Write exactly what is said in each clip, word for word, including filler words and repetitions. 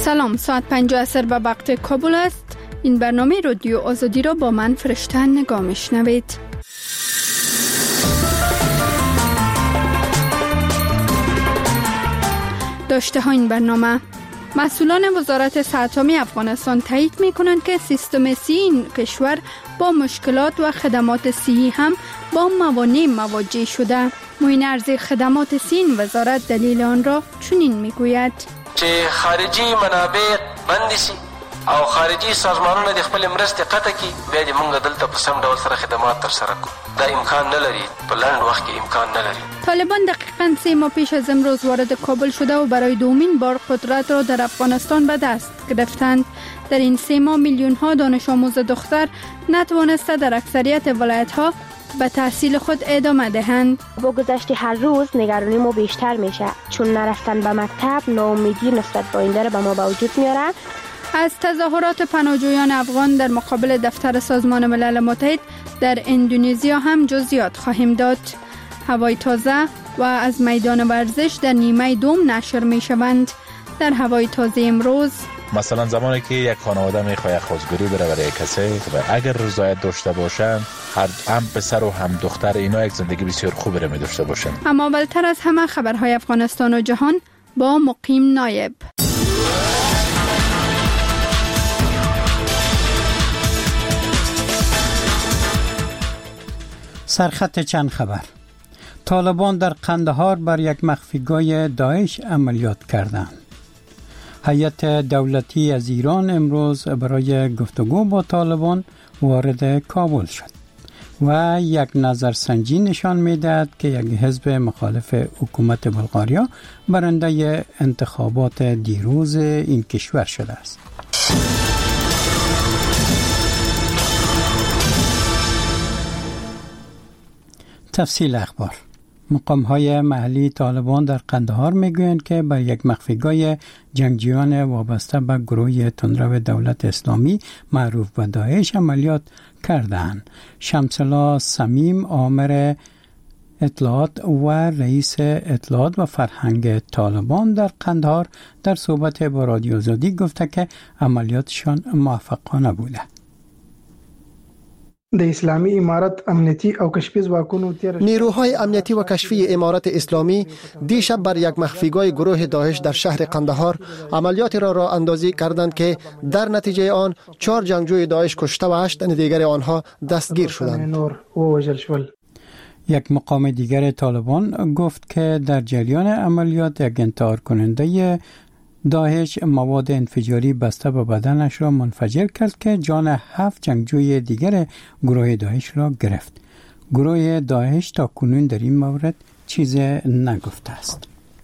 سلام، ساعت پنج عصر به وقت کابل است. این برنامه رادیو آزادی را با من فرشته نگاه میشنوید. داشته ها این برنامه: مسئولان وزارت صحت عامه افغانستان تایید می کنند که سیستم صحی این کشور با مشکلات و خدمات صحی هم با موانع مواجه شده. معین ارزی خدمات صحی این وزارت دلیل آن را چنین می گوید چې خارجي منابع بند شي او خارجي سازمانونه د خپل مرستې قطع کړي، بیا دې موږ دلته په سم ډول سره خدمات تر سره کړو. دا امکان نه لري، په لنډ وخت کې امکان نه لري. طالبان دقیقاً سه ماه پیش از امروز وارد کابل شده و برای دومین بار قدرت را در افغانستان به دست گرفتند. در این سه ماه میلیون ها دانش آموز دختر نتوانسته در اکثریت ولایت ها به تحصیل خود ادامه دهند. با گذشت هر روز نگرانی ما بیشتر میشه، چون نرفتن به مکتب ناامیدی نسبت به آینده را به ما به وجود میاره. از تظاهرات پناهجویان افغان در مقابل دفتر سازمان ملل متحد در اندونزیا هم جزئیات خواهیم داد. هوای تازه و از میدان ورزش در نیمه دوم نشر می شوند. در هوای تازه امروز مثلا زمانی که یک خانواده میخواد خودگیری بره برای کسی و اگر رضایت داشته باشن، هر هم پسر و هم دختر، اینا یک زندگی بسیار خوبی رو می داشته باشن. اما اولتر از همه خبرهای افغانستان و جهان با مقیم نایب. سرخط چند خبر. طالبان در قندهار بر یک مخفیگاه داعش عملیات کردند. هیئت دولتی از ایران امروز برای گفتگو با طالبان وارد کابل شد و یک نظرسنجی نشان می‌دهد که یک حزب مخالف حکومت بلغاریا برنده انتخابات دیروز این کشور شده است. تفصیل اخبار. مقام‌های محلی طالبان در قندهار میگویند که بر یک مخفیگاه جنگجویان وابسته به گروه تندرو دولت اسلامی معروف به داعش عملیات کردند. شمس‌الله صمیم آمر اطلاعات و رئیس اطلاعات و فرهنگ طالبان در قندهار در صحبت با رادیو آزادی گفته که عملیاتشان موفقانه بوده. د اسلامی امارت امنیتی او کشفی ځواکونو نیروهای امنیتی و کشفی امارت اسلامی دیشب بر یک مخفیگاه گروه داعش در شهر قندهار عملیات را راه اندازی کردند که در نتیجه آن چهار جنگجوی داعش کشته و هشت دیگر آنها دستگیر شدند. یک مقام دیگر طالبان گفت که در جریان عملیات یک انتحار کننده داعش مواد انفجاری بسته به بدنش را منفجر کرد که جان هفت جنگجوی دیگر گروه داعش را گرفت. گروه داعش تا کنون در این مورد چیز نگفته است.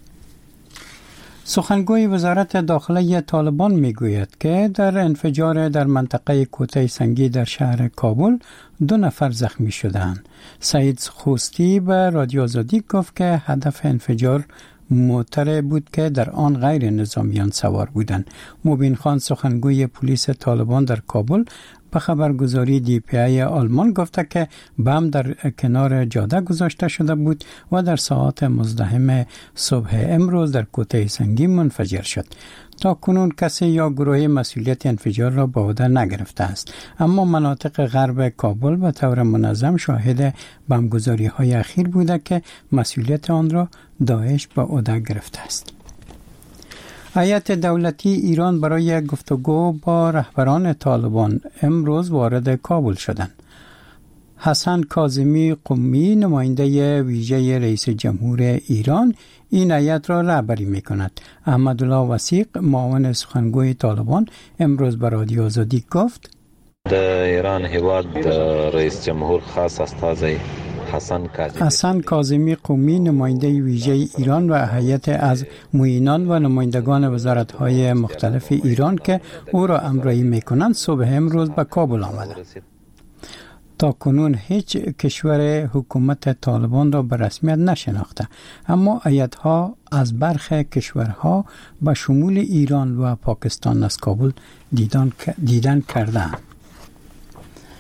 سخنگوی وزارت داخله طالبان میگوید که در انفجار در منطقه کوته سنگی در شهر کابل دو نفر زخمی شدند. سعید خوستی به رادیو آزادی گفت که هدف انفجار موتر بود که در آن غیر نظامیان سوار بودند. مبین خان سخنگوی پلیس طالبان در کابل به خبرگزاری دی پی ای آلمان گفته که بم در کنار جاده گذاشته شده بود و در ساعات مزدحم صبح امروز در کوته سنگی منفجر شد. تا کنون کسی یا گروه مسئولیت انفجار را به عهده نگرفته است، اما مناطق غرب کابل به طور منظم شاهد بمبگذاری های اخیر بوده که مسئولیت آن را داعش به عهده گرفته است. هیئت دولتی ایران برای گفتگو با رهبران طالبان امروز وارد کابل شدند. حسن کاظمی قمی نماینده ویژه رئیس جمهور ایران این هیئت را رهبری می‌کند. احمدالله وثیق معاون سخنگوی طالبان امروز به رادیو آزادی گفت د ایران هیواد رئیس جمهور خاص استازی حسن کاظمی حسن کاظمی قمی نماینده ویژه ایران و هیئت از معینان و نمایندگان وزارت‌های مختلف ایران که او را همراهی می‌کنند صبح امروز به کابل آمدند. تا کنون هیچ کشور حکومت طالبان را به رسمیت نشناخته، اما هیئت‌ها از برخی کشورها به شمول ایران و پاکستان از کابل دیدن دیدن کردند.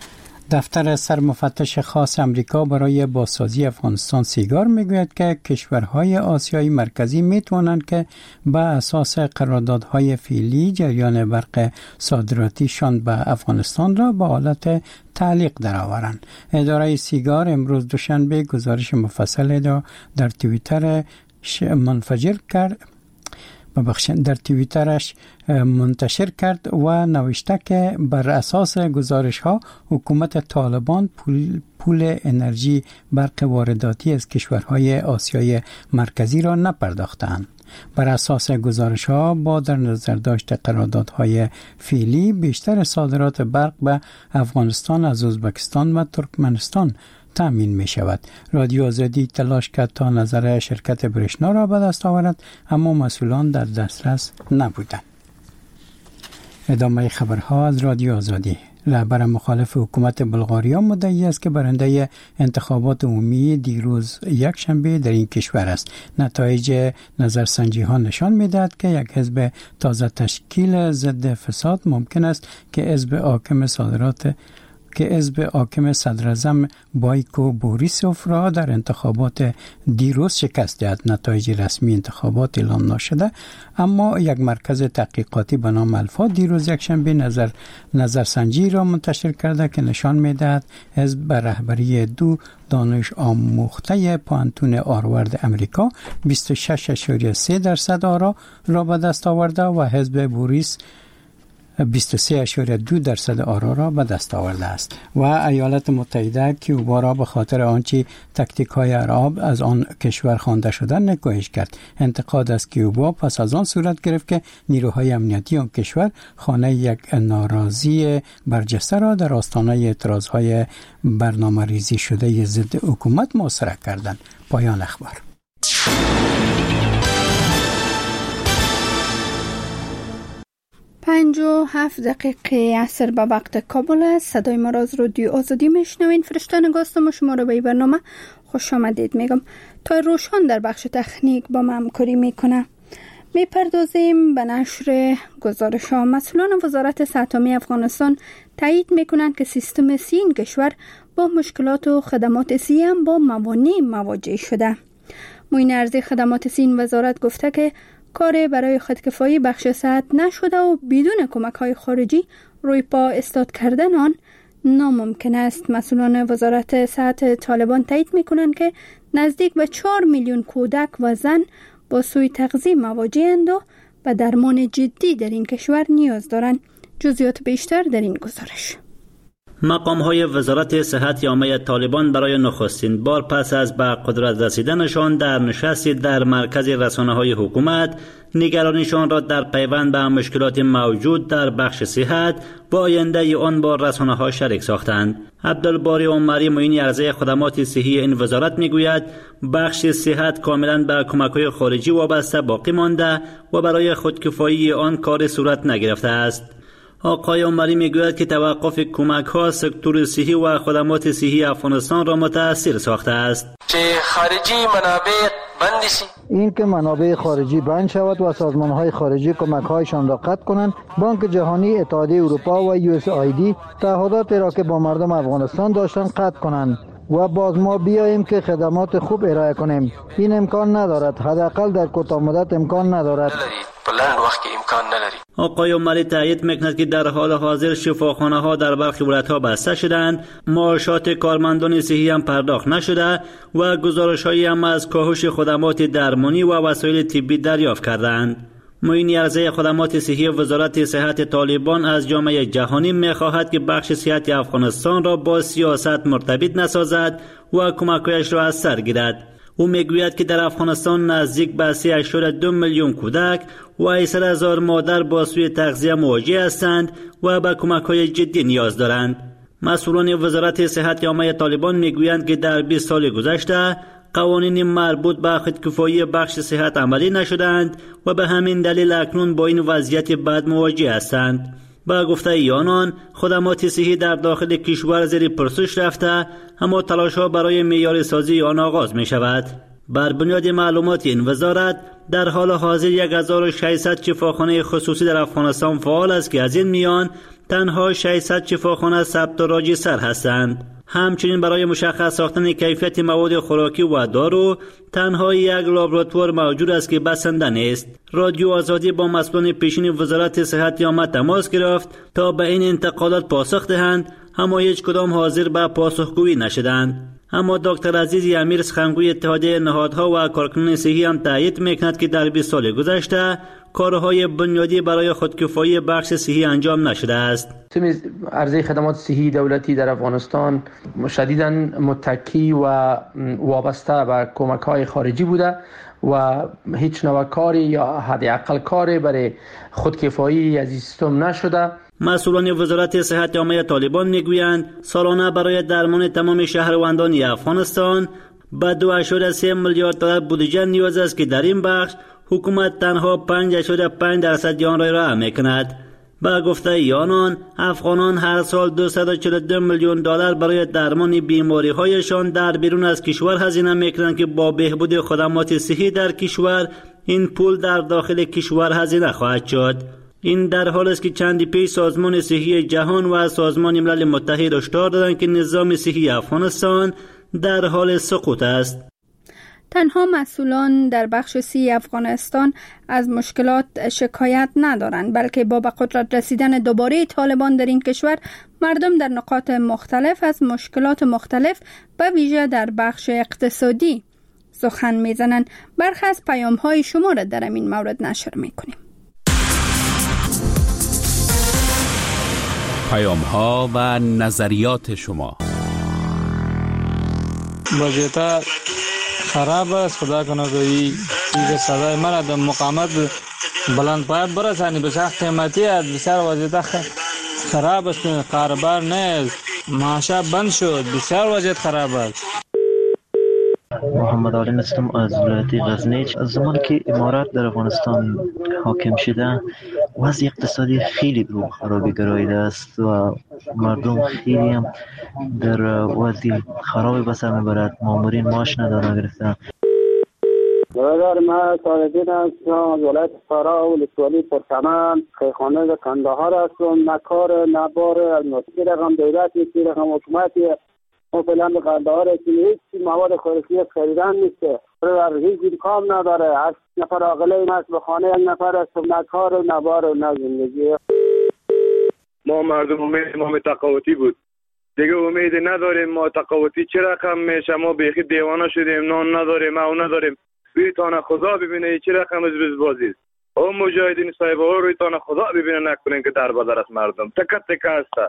دفتر سرمفتش خاص امریکا برای بازسازی افغانستان سیگار میگوید که کشورهای آسیای مرکزی میتوانند که به اساس قراردادهای فعلی جریان برق صادراتیشان به افغانستان را به حالت تعلیق درآورند. اداره سیگار امروز دوشنبه گزارش مفصل را در توییتر منفجر کرد ببخشید در توییترش منتشر کرد و نوشته که بر اساس گزارش ها حکومت طالبان پول, پول انرژی برق وارداتی از کشورهای آسیای مرکزی را نپرداختند. بر اساس گزارش ها با در نظر داشت قراردادهای فعلی بیشتر صادرات برق به افغانستان از ازبکستان و ترکمنستان تامین می شود. رادیو آزادی تلاش کرد تا نظر شرکت برشنا را به دست آورد اما مسئولان در دسترس نبودند. ادامه خبرها از رادیو آزادی. رهبر مخالف حکومت بلغاریا مدعی است که برنده انتخابات عمومی دیروز یک شنبه در این کشور است. نتایج نظرسنجی ها نشان می‌دهد که یک حزب تازه تشکیل ضد فساد ممکن است که حزب حاکم صادرات که حزب حاکم صدراعظم بایکو بوریسوف را در انتخابات دیروز شکست دهد. نتایج رسمی انتخابات اعلام نشده اما یک مرکز تحقیقاتی به نام الفا دیروز یکشنبه نظر نظرسنجی را منتشر کرده که نشان می‌دهد حزب به رهبری دو دانش آموخته پانتون هاروارد امریکا بیست و شش اشاریه سه درصد آرا را به دست آورده و حزب بوریس بیست و سه اشاریه دو درصد آرا را به دست آورده است. و ایالات متحده کیوبا را به خاطر آنچه تاکتیک های ارهاب از آن کشور خوانده شده نکوهش کرد. انتقاد از کیوبا پس از آن صورت گرفت که نیروهای امنیتی آن کشور خانه یک ناراضی برجسته را در آستانه اعتراض های برنامه ریزی شده ضد حکومت محاصره کردند. پایان اخبار. پنج و هفت دقیقه عصر به وقت کابل است. صدای ما را از رادیو آزادی میشنوین. فرشتان گاستم و شما را به این برنامه خوش آمدید میگم. تا روشان در بخش تکنیک با ما همکاری میکنه. میپردازیم به نشر گزارش ها. مسئولان وزارت صحت عامه افغانستان تایید میکنند که سیستم صحی این کشور با مشکلات و خدمات صحی هم با موانع مواجه شده. معین ارزی خدمات صحی وزارت گفته که کار برای خودکفایی بخش صحت نشده و بدون کمک های خارجی روی پا استاد کردن آن ناممکن است. مسئولان وزارت صحت طالبان تایید میکنند که نزدیک به چهار میلیون کودک و زن با سوء تغذیه مواجه‌اند و به درمان جدی در این کشور نیاز دارند. جزئیات بیشتر در این گزارش. مقام‌های وزارت صحت عامه طالبان برای نخستین بار پس از به قدرت رسیدنشان در نشستی در مرکز رسانه‌های حکومت نگرانیشان را در پیوند به مشکلات موجود در بخش صحت با آینده آن با رسانه‌ها شریک ساختند. عبدالباری عمری معین ارزی خدمات صحی این وزارت میگوید بخش صحت کاملا به کمک‌های خارجی وابسته باقی مانده و برای خودکفایی آن کار صورت نگرفته است. آقای عمری میگوید که توقف کمک ها سکتور صحی و خدمات صحی افغانستان را متاثر ساخته است. که خارجی منابع بند شي، این که منابع خارجی بند شود و سازمان های خارجی کمک هایشان را قطع کنند. بانک جهانی، اتحادیه اروپا و یو اس آی دی تعهداتی را که با مردم افغانستان داشتند قطع کنند و باز ما بیاییم که خدمات خوب ارائه کنیم. این امکان ندارد، حداقل در کوتاه مدت امکان ندارد. بلند وقت امکان نداری. آقای عمری تایید میکند که در حال حاضر شفاخانه ها در برخی ولایت ها بسته شدند، معاشات کارمندان صحی هم پرداخت نشده و گزارش هایی هم از کاهش خدمات درمانی و وسایل طبی دریافت کردند. معین ارزی خدمات صحی وزارت صحت طالبان از جامعه جهانی میخواهد که بخش صحت افغانستان را با سیاست مرتبط نسازد و کمک‌هایش را از سر گیرد. او میگوید که در افغانستان نزدیک به سه اشاره دو میلیون کودک و هشتصد هزار مادر با سوء تغذیه مواجه هستند و به کمک‌های جدی نیاز دارند. مسئولان وزارت صحت عامه طالبان میگویند که در بیست سال گذشته قوانین مربوط به خودکفایی بخش صحت عملی نشدند و به همین دلیل اکنون با این وضعیت بد مواجه هستند. با گفته آنان خدمات صحی در داخل کشور زیر پرسش رفته، اما تلاش‌ها برای معیاری سازی آن آغاز می شود. بر بنیاد معلومات این وزارت در حال حاضر یک هزار و ششصد شفاخانه خصوصی در افغانستان فعال است که از این میان تنها ششصد شفاخانه ثبت راجع سر هستند. همچنین برای مشخص ساختن کیفیت مواد خوراکی و دارو تنها یک لابراتوار موجود است که بسنده نیست. رادیو آزادی با مسئولان پیشین وزارت صحت آمد تماس گرفت تا به این انتقادات پاسخ دهند، اما هیچ کدام حاضر به پاسخگویی نشدند. اما دکتر عزیزی امیر سخنگوی اتحادیه نهادها و کارکنان صحی هم تایید میکند که در بیست سال گذشته کارهای بنیادی برای خودکفایی بخش صحی انجام نشده است. عرضه خدمات صحی دولتی در افغانستان شدیداً متکی و وابسته به کمک‌های خارجی بوده و هیچ نوع کاری یا حداقل کاری برای خودکفایی از این سیستم نشده. مسئولان وزارت صحت عامه طالبان میگویند سالانه برای درمان تمام شهروندان افغانستان به دو اشاریه سه میلیارد دلار بودجه نیاز است که در این بخش حکومت تنها پنج اشاریه پنج درصد آن را ارائه میکند. با گفته آنان افغانان هر سال دویست و چهل و دو میلیون دلار برای درمان بیماری هایشان در بیرون از کشور هزینه میکنند که با بهبود خدمات صحی در کشور این پول در داخل کشور هزینه خواهد شد. این در حال است که چندی پیش سازمان صحی جهان و سازمان ملل متحد هشدار دادند که نظام صحی افغانستان در حال سقوط است. تنها مسئولان در بخش صحی افغانستان از مشکلات شکایت ندارند، بلکه با به قدرت رسیدن دوباره طالبان در این کشور مردم در نقاط مختلف از مشکلات مختلف به ویژه در بخش اقتصادی سخن میزنند. برخی از پیام‌های شما را در این مورد نشر میکنیم. پیام‌ها و نظریات شما. وضعیت خراب است. خدا کنه که این صدای مرا در مقامت بلند پایه برسانی. بسیار قیمتی است، بسیار وضعیت خراب است، کاربار نیست، معاشا بند شد، بسیار وضعیت خراب است. محمد علی هستم از ولایت غزنی. از زمان که امارات در افغانستان حاکم شده وضع اقتصادی خیلی رو خرابی گراییده است و مردم خیلی هم در وضع خرابی به سر میبرد. مامورین معاش ندارن گرفتن. برادر من صالح‌دین هستم از ولایت فرا و ولسوالی پرچمن خیرخانه کندهار هستم. نه کار نه بار از نوتی رقم دولتی که رقم حکومتی ما فعلا به کندهار هیچ مواد خوراکی خریدن نیسته. برادر هیچ امکان نداره. هشت نفر عاقله است به خانه یک نفر است، نه کار نه بار نه زندگی. ما مردم امید ما تقاوتی بود دیگه، امید نداریم. ما تقاوتی چه رقم میشه؟ ما بیخی دیوانه شدیم، نان نداریم، او نداریم. روی تانه خدا ببینه چه رقم از بازی است. او مجاهدین صاحب ها روی تانه خدا ببینه نکنین که در بدر است مردم تکت تکه است.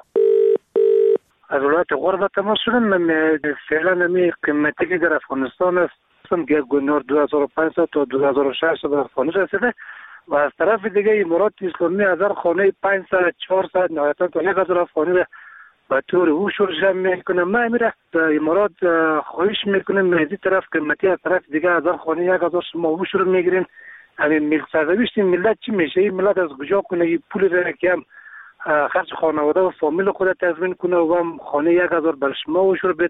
از ولایت غرب تماس شدم. من فعلا نمی قیمتی که در افغانستان است که گنور دو هزار و پانصد تا دو هزار و ششصد در افغانستان رسیده و از طرف دیگه امارات اسلامی هزار خانه پانصد چهارصد نهایتا تا یک هزار افغانی را به طور هوشور جمع میکنه. ما میره امارات خواهش میکنیم از این طرف قیمتی، از طرف دیگه هزار خانه یک هزار شما هوشور میگیرین. همین ملک سرنوشت ملت چی میشه؟ این ملت از کجا کنه این پول را که هم خرج خانواده و فامیل خود تضمین کنه و هم خانه یک هزار بر شما هوشور بده.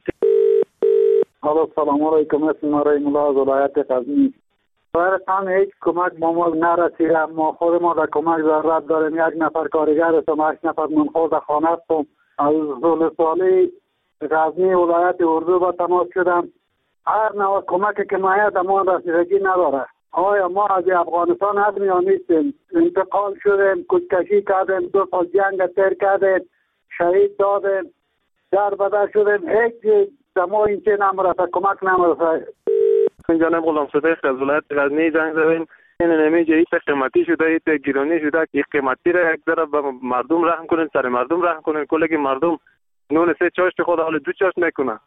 حالا سلام علیکم، اسم مرای ملا از ولایت غزنی. برایتان هیچ کمک با ما نرسیده. ما خود ما در کمک ضرورت داریم. یک نفر کارگر هستم، هشت نفر منخوض خانه هستم. از ولسوالی غزنی ولایت اردو با تماس شدم. هر نوع کمکی که مایه ما رسیدگی نداره. آیا ما از افغانستان حد یا نیستیم؟ انتقال شدیم، کشکشی کردیم، دو سال جنگ تیر کردیم، شهید دادیم، در بدر شدیم. هیچ دما این چه نمرسه، کمک نمرسه. این جانب غلام صدیق از ولایت غزنی زنگ زدیم. این نمیجه ایت قیمتی شده، ایت گیرانی شده که قیمتی را یک ذره به مردم رحم کنین، سر مردم رحم کنین. کلی که مردم نون سه چاشت خود حال دو چاشت میکنه.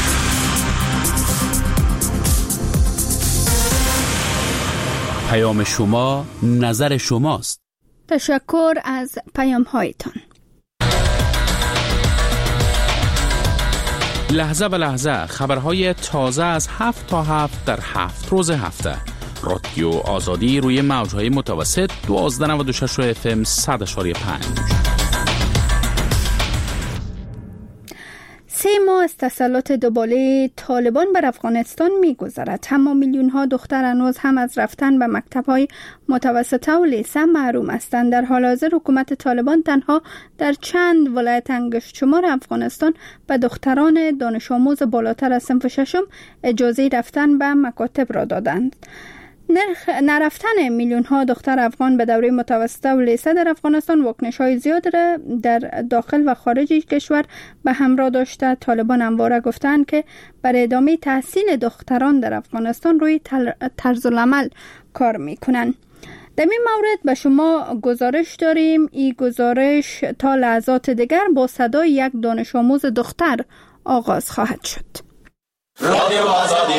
پیام شما نظر شماست. تشکر از پیام هایتان. لحظه به لحظه خبرهای تازه از هفت تا هفت در هفت روز هفته. رادیو آزادی روی موجهای متوسط دوازده نود و شش اف ام صد و پنج. سه ماه از تسلط دوباره طالبان بر افغانستان می‌گذرد، اما میلیون ها دختر هنوز هم از رفتن به مکتب‌های متوسطه و لیسه محروم هستند. در حال حاضر حکومت طالبان تنها در چند ولایت انگشت شمار افغانستان به دختران دانش آموز بالاتر از صنف ششم اجازه رفتن به مکاتب را دادند. نرخ نرفتن میلیون ها دختر افغان به دوره متوسطه و لیسه در افغانستان واکنش های زیاد را در داخل و خارج کشور به همراه داشته. طالبان همواره گفتند که برای ادامه تحصیل دختران در افغانستان روی طرز العمل کار میکنند. در این مورد به شما گزارش داریم. این گزارش تا لحظات دیگر با صدای یک دانش آموز دختر آغاز خواهد شد. رادیو آزادی.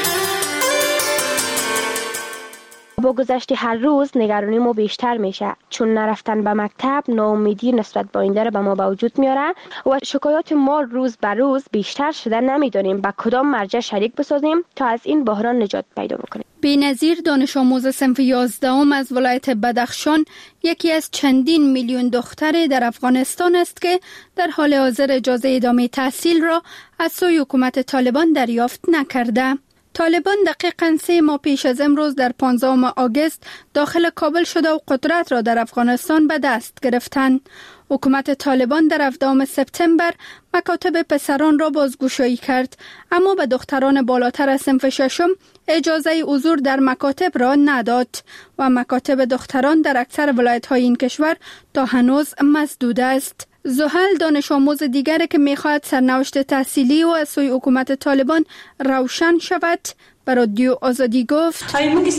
با گذشت هر روز نگرانی ما بیشتر میشه، چون نرفتن به مکتب ناامیدی نسبت به آینده را به ما به وجود میاره و شکایات ما روز به روز بیشتر شده. نمیدونیم با کدام مرجع شریک بسازیم تا از این بحران نجات پیدا بکنیم. بی‌نظیر دانش آموز صنف یازدهم از ولایت بدخشان یکی از چندین میلیون دختر در افغانستان است که در حال حاضر اجازه ادامه تحصیل را از سوی حکومت طالبان دریافت نکرده. طالبان دقیقاً سه ماه پیش از امروز در پانزدهم آگوست داخل کابل شده و قدرت را در افغانستان به دست گرفتند. حکومت طالبان در هفدهم سپتامبر مکاتب پسران را بازگشایی کرد، اما به دختران بالاتر از صنف ششم اجازه حضور در مکاتب را نداد و مکاتب دختران در اکثر ولایت‌های این کشور تا هنوز مسدود است. زحل دانش آموز دیگری که می‌خواهد سرنوشت تحصیلی و از سوی حکومت طالبان روشن شود به رادیو آزادی گفت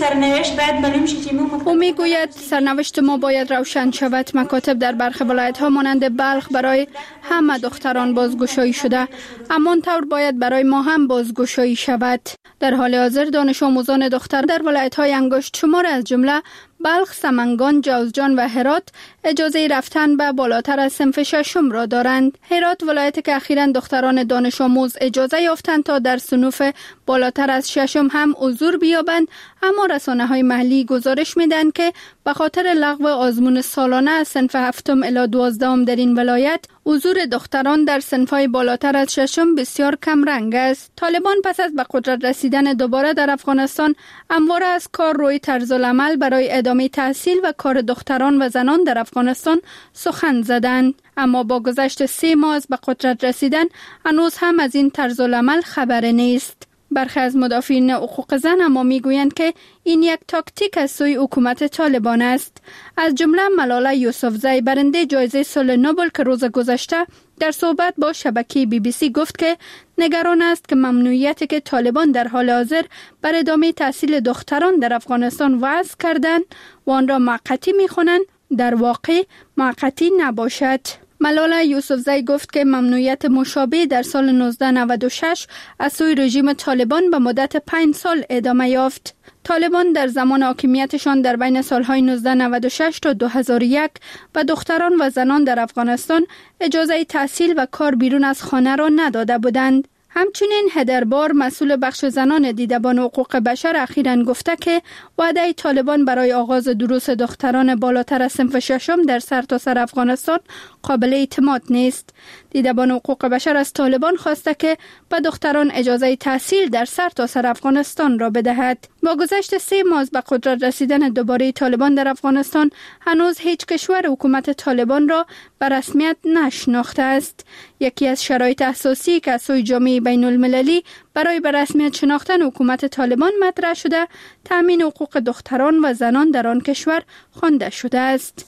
او میگوید سرنوشت ما باید روشن شود. مکاتب در برخی ولایت‌ها مانند بلخ برای همه دختران بازگشایی شده، اما طور باید برای ما هم بازگشایی شود. در حال حاضر دانش آموزان دختر در ولایت‌های انگشت شمار از جمله بلخ، سمنگان، جوزجان و هرات اجازه رفتن به بالاتر از صنف ششم را دارند. هرات ولایتی که اخیراً دختران دانش آموز اجازه یافتند تا در صنوف بالاتر از ششم هم حضور بیابند، اما رسانه‌های محلی گزارش میدن که به خاطر لغو آزمون سالانه از صنف هفتم الی دوازدهم در این ولایت حضور دختران در صنف‌های بالاتر از ششم بسیار کم رنگ است. طالبان پس از به قدرت رسیدن دوباره در افغانستان همواره از کار روی طرز العمل برای ادامه تحصیل و کار دختران و زنان در افغانستان سخن زدند، اما با گذشت سه ماه از به قدرت رسیدن هنوز هم از این طرز العمل خبری نیست. برخی از مدافعین حقوق زن اما میگویند که این یک تاکتیک از سوی حکومت طالبان است. از جمله ملاله یوسفزی برنده جایزه صلح نوبل که روز گذشته در صحبت با شبکه بی بی سی گفت که نگران است که ممنوعیتی که طالبان در حال حاضر بر ادامه تحصیل دختران در افغانستان وضع کردند و آن را موقتی می‌خوانند در واقع موقتی نباشد. ملاله یوسفزی گفت که ممنوعیت مشابه در سال نوزده نود و شش از سوی رژیم طالبان به مدت پنج سال ادامه یافت. طالبان در زمان حاکمیتشان در بین سالهای نوزده نود و شش تا دو هزار و یک و دختران و زنان در افغانستان اجازه تحصیل و کار بیرون از خانه را نداده بودند. همچنین هدربار مسئول بخش زنان دیدبان حقوق بشر اخیراً گفته که وعده طالبان برای آغاز دروس دختران بالاتر از صنف ششم در سرتاسر افغانستان قابل اعتماد نیست. دیدبان حقوق بشر از طالبان خواسته که به دختران اجازه تحصیل در سرتاسر افغانستان را بدهد. با گذشت سه ماه به قدرت رسیدن دوباره طالبان در افغانستان هنوز هیچ کشور حکومت طالبان را به رسمیت نشناخته است. یکی از شرایط اساسی که از سوی جامعه بین المللی برای به رسمیت شناختن حکومت طالبان مطرح شده، تامین حقوق دختران و زنان در آن کشور خوانده شده است.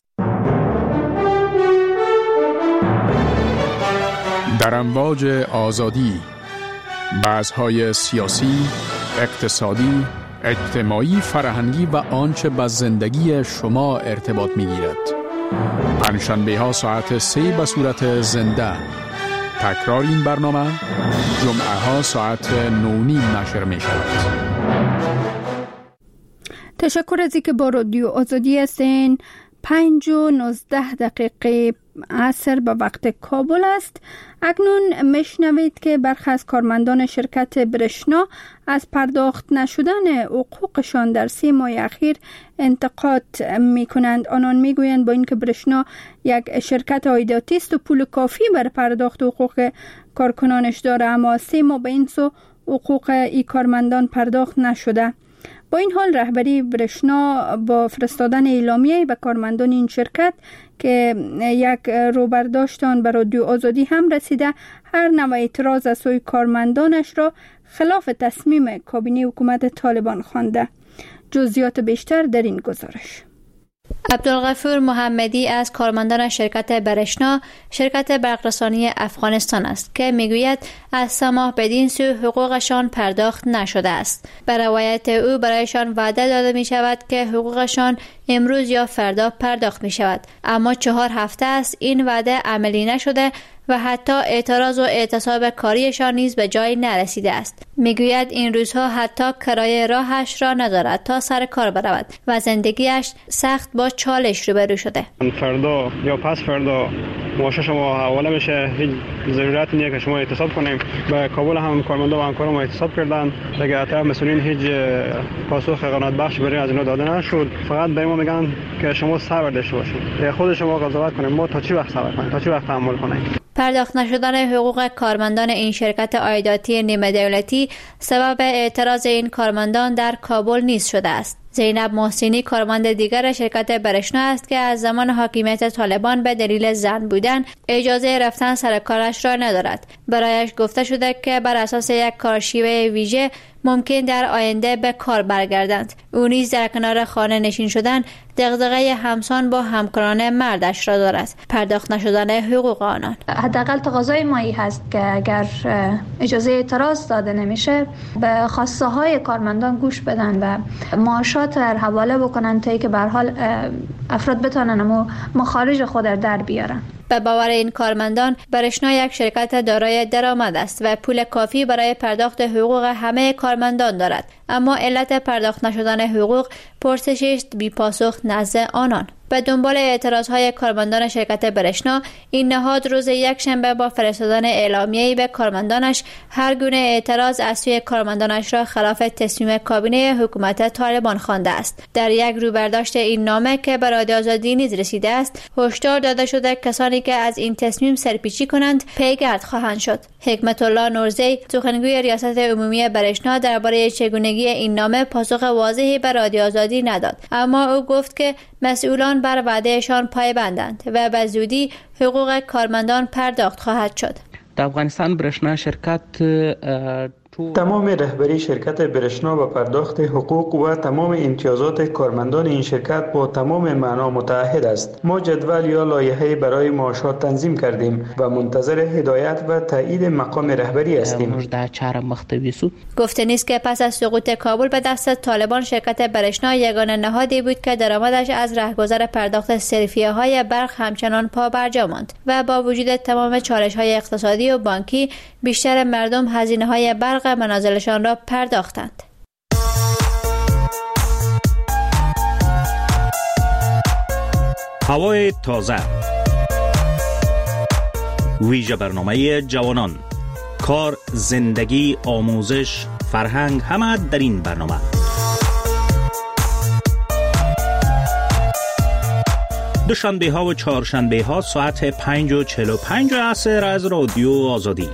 در امواج آزادی، بحث‌های سیاسی، اقتصادی، اجتماعی، فرهنگی و آنچه به زندگی شما ارتباط می‌گیرد. پنجشنبه ها ساعت سه به صورت زنده. تکرار این برنامه جمعه ها ساعت نو نیم نشر می شود. تشکر از اینکه با رادیو آزادی هستین. پنج و نوزده دقیقه عصر به وقت کابل است. اکنون میشنوید که برخی از کارمندان شرکت برشنا از پرداخت نشدن حقوقشان در سه ماه اخیر انتقاد می کنند. آنان می گویند با اینکه برشنا یک شرکت عایداتی است و پول کافی بر پرداخت حقوق کارکنانش داره، اما سه ماه به این سو حقوق ای کارمندان پرداخت نشده. با این حال رهبری برشنا با فرستادن اعلامیه به کارمندان این شرکت که یک روبرداشتان به رادیو آزادی هم رسیده، هر نوع اعتراض از سوی کارمندانش را خلاف تصمیم کابینه حکومت طالبان خوانده. جزئیات بیشتر در این گزارش. عبدالغفور محمدی از کارمندان شرکت برشنا، شرکت برقرسانی افغانستان است که میگوید از سه ماه بدین سو حقوقشان پرداخت نشده است. به روایت او برایشان وعده داده می شود که حقوقشان امروز یا فردا پرداخت می شود، اما چهار هفته است این وعده عملی نشده و حتی اعتراض و اعتصاب کاریشان نیز به جای نرسیده است. میگوید این روزها حتی کرایه راهش را ندارد تا سر کار برود و زندگیش سخت با چالش روبرو شده. فردا یا پس فردا معاش شما حواله میشه، هیچ ضرورت نیست که شما اعتصاب کنیم. به کابل هم کارمندا و همکاران ما اعتصاب کردن، دیگه اطراف مسئولین هیچ پاسخ قناعت بخش برای از اینا داده نشد. فقط به ما میگن که شما صبر داشته باشید، خود شما قضاوت کنید، ما تا چی وقت صبر کنیم، تا چی وقت تحمل کنیم. پرداخت نشدن حقوق کارمندان این شرکت عایداتی نیمه دولتی سبب اعتراض این کارمندان در کابل نیز شده است. زینب محسنی کارمند دیگر شرکت برشنا است که از زمان حاکمیت طالبان به دلیل زن بودن اجازه رفتن سر کارش را ندارد. برایش گفته شده که بر اساس یک کارشیوه ویژه ممکن در آینده به کار برگردند. او نیز در کنار خانه نشین شدن دغدغه همسان با همکاران مردش را دارد. پرداخت نشدن حقوق آنان. حداقل تقاضای مایی هست که اگر اجازه اعتراض داده نمیشه به خواسته های کارمندان گوش بدن و معاشات را حواله بکنن تا اینکه به هر حال افراد بتونن اما مخارج خود را در بیارن. به باور این کارمندان برشنا یک شرکت دارای درآمد است و پول کافی برای پرداخت حقوق همه کارمندان دارد، اما علت پرداخت نشدن حقوق پرسشی است بی پاسخ نزد آنان. به دنبال اعتراضهای کارمندان شرکت برشنا، این نهاد روز یک شنبه با فرستادن اعلامیه‌ای به کارمندانش هر گونه اعتراض از سوی کارمندانش را خلاف تصمیم کابینه حکومت طالبان خوانده است. در یک روبرداشت این نامه که به رادیو آزادی نیز رسیده است، هشدار داده شده کسانی که از این تصمیم سرپیچی کنند پیگرد خواهند شد. حکمت الله نورزی، سخنگوی ریاست عمومی برشنا، درباره چگونگی این نامه پاسخ واضحی به رادیو آزادی نداد، اما او گفت که مسئولان بر وعدهشان پایبندند و به زودی حقوق کارمندان پرداخت خواهد شد. در افغانستان برشنا شرکت تمام رهبری شرکت برشنا به پرداخت حقوق و تمام امتیازات کارمندان این شرکت با تمام معنا متعهد است. ما جدول یا لایحه برای معاشات تنظیم کردیم و منتظر هدایت و تایید مقام رهبری هستیم. گفته نیست که پس از سقوط کابل به دست طالبان شرکت برشنا یگانه نهادی بود که درآمدش از رهگذر پرداخت صرفیه‌های برق همچنان پا برجا ماند و با وجود تمام چالش‌های اقتصادی و بانکی بیشتر مردم هزینه‌های برق منازلشان را پرداختند. هوای تازه، ویژه برنامه جوانان، کار، زندگی، آموزش، فرهنگ، همه در این برنامه. دوشنبه ها و چهارشنبه ها ساعت پنج و چهل و پنج عصر از رادیو آزادی.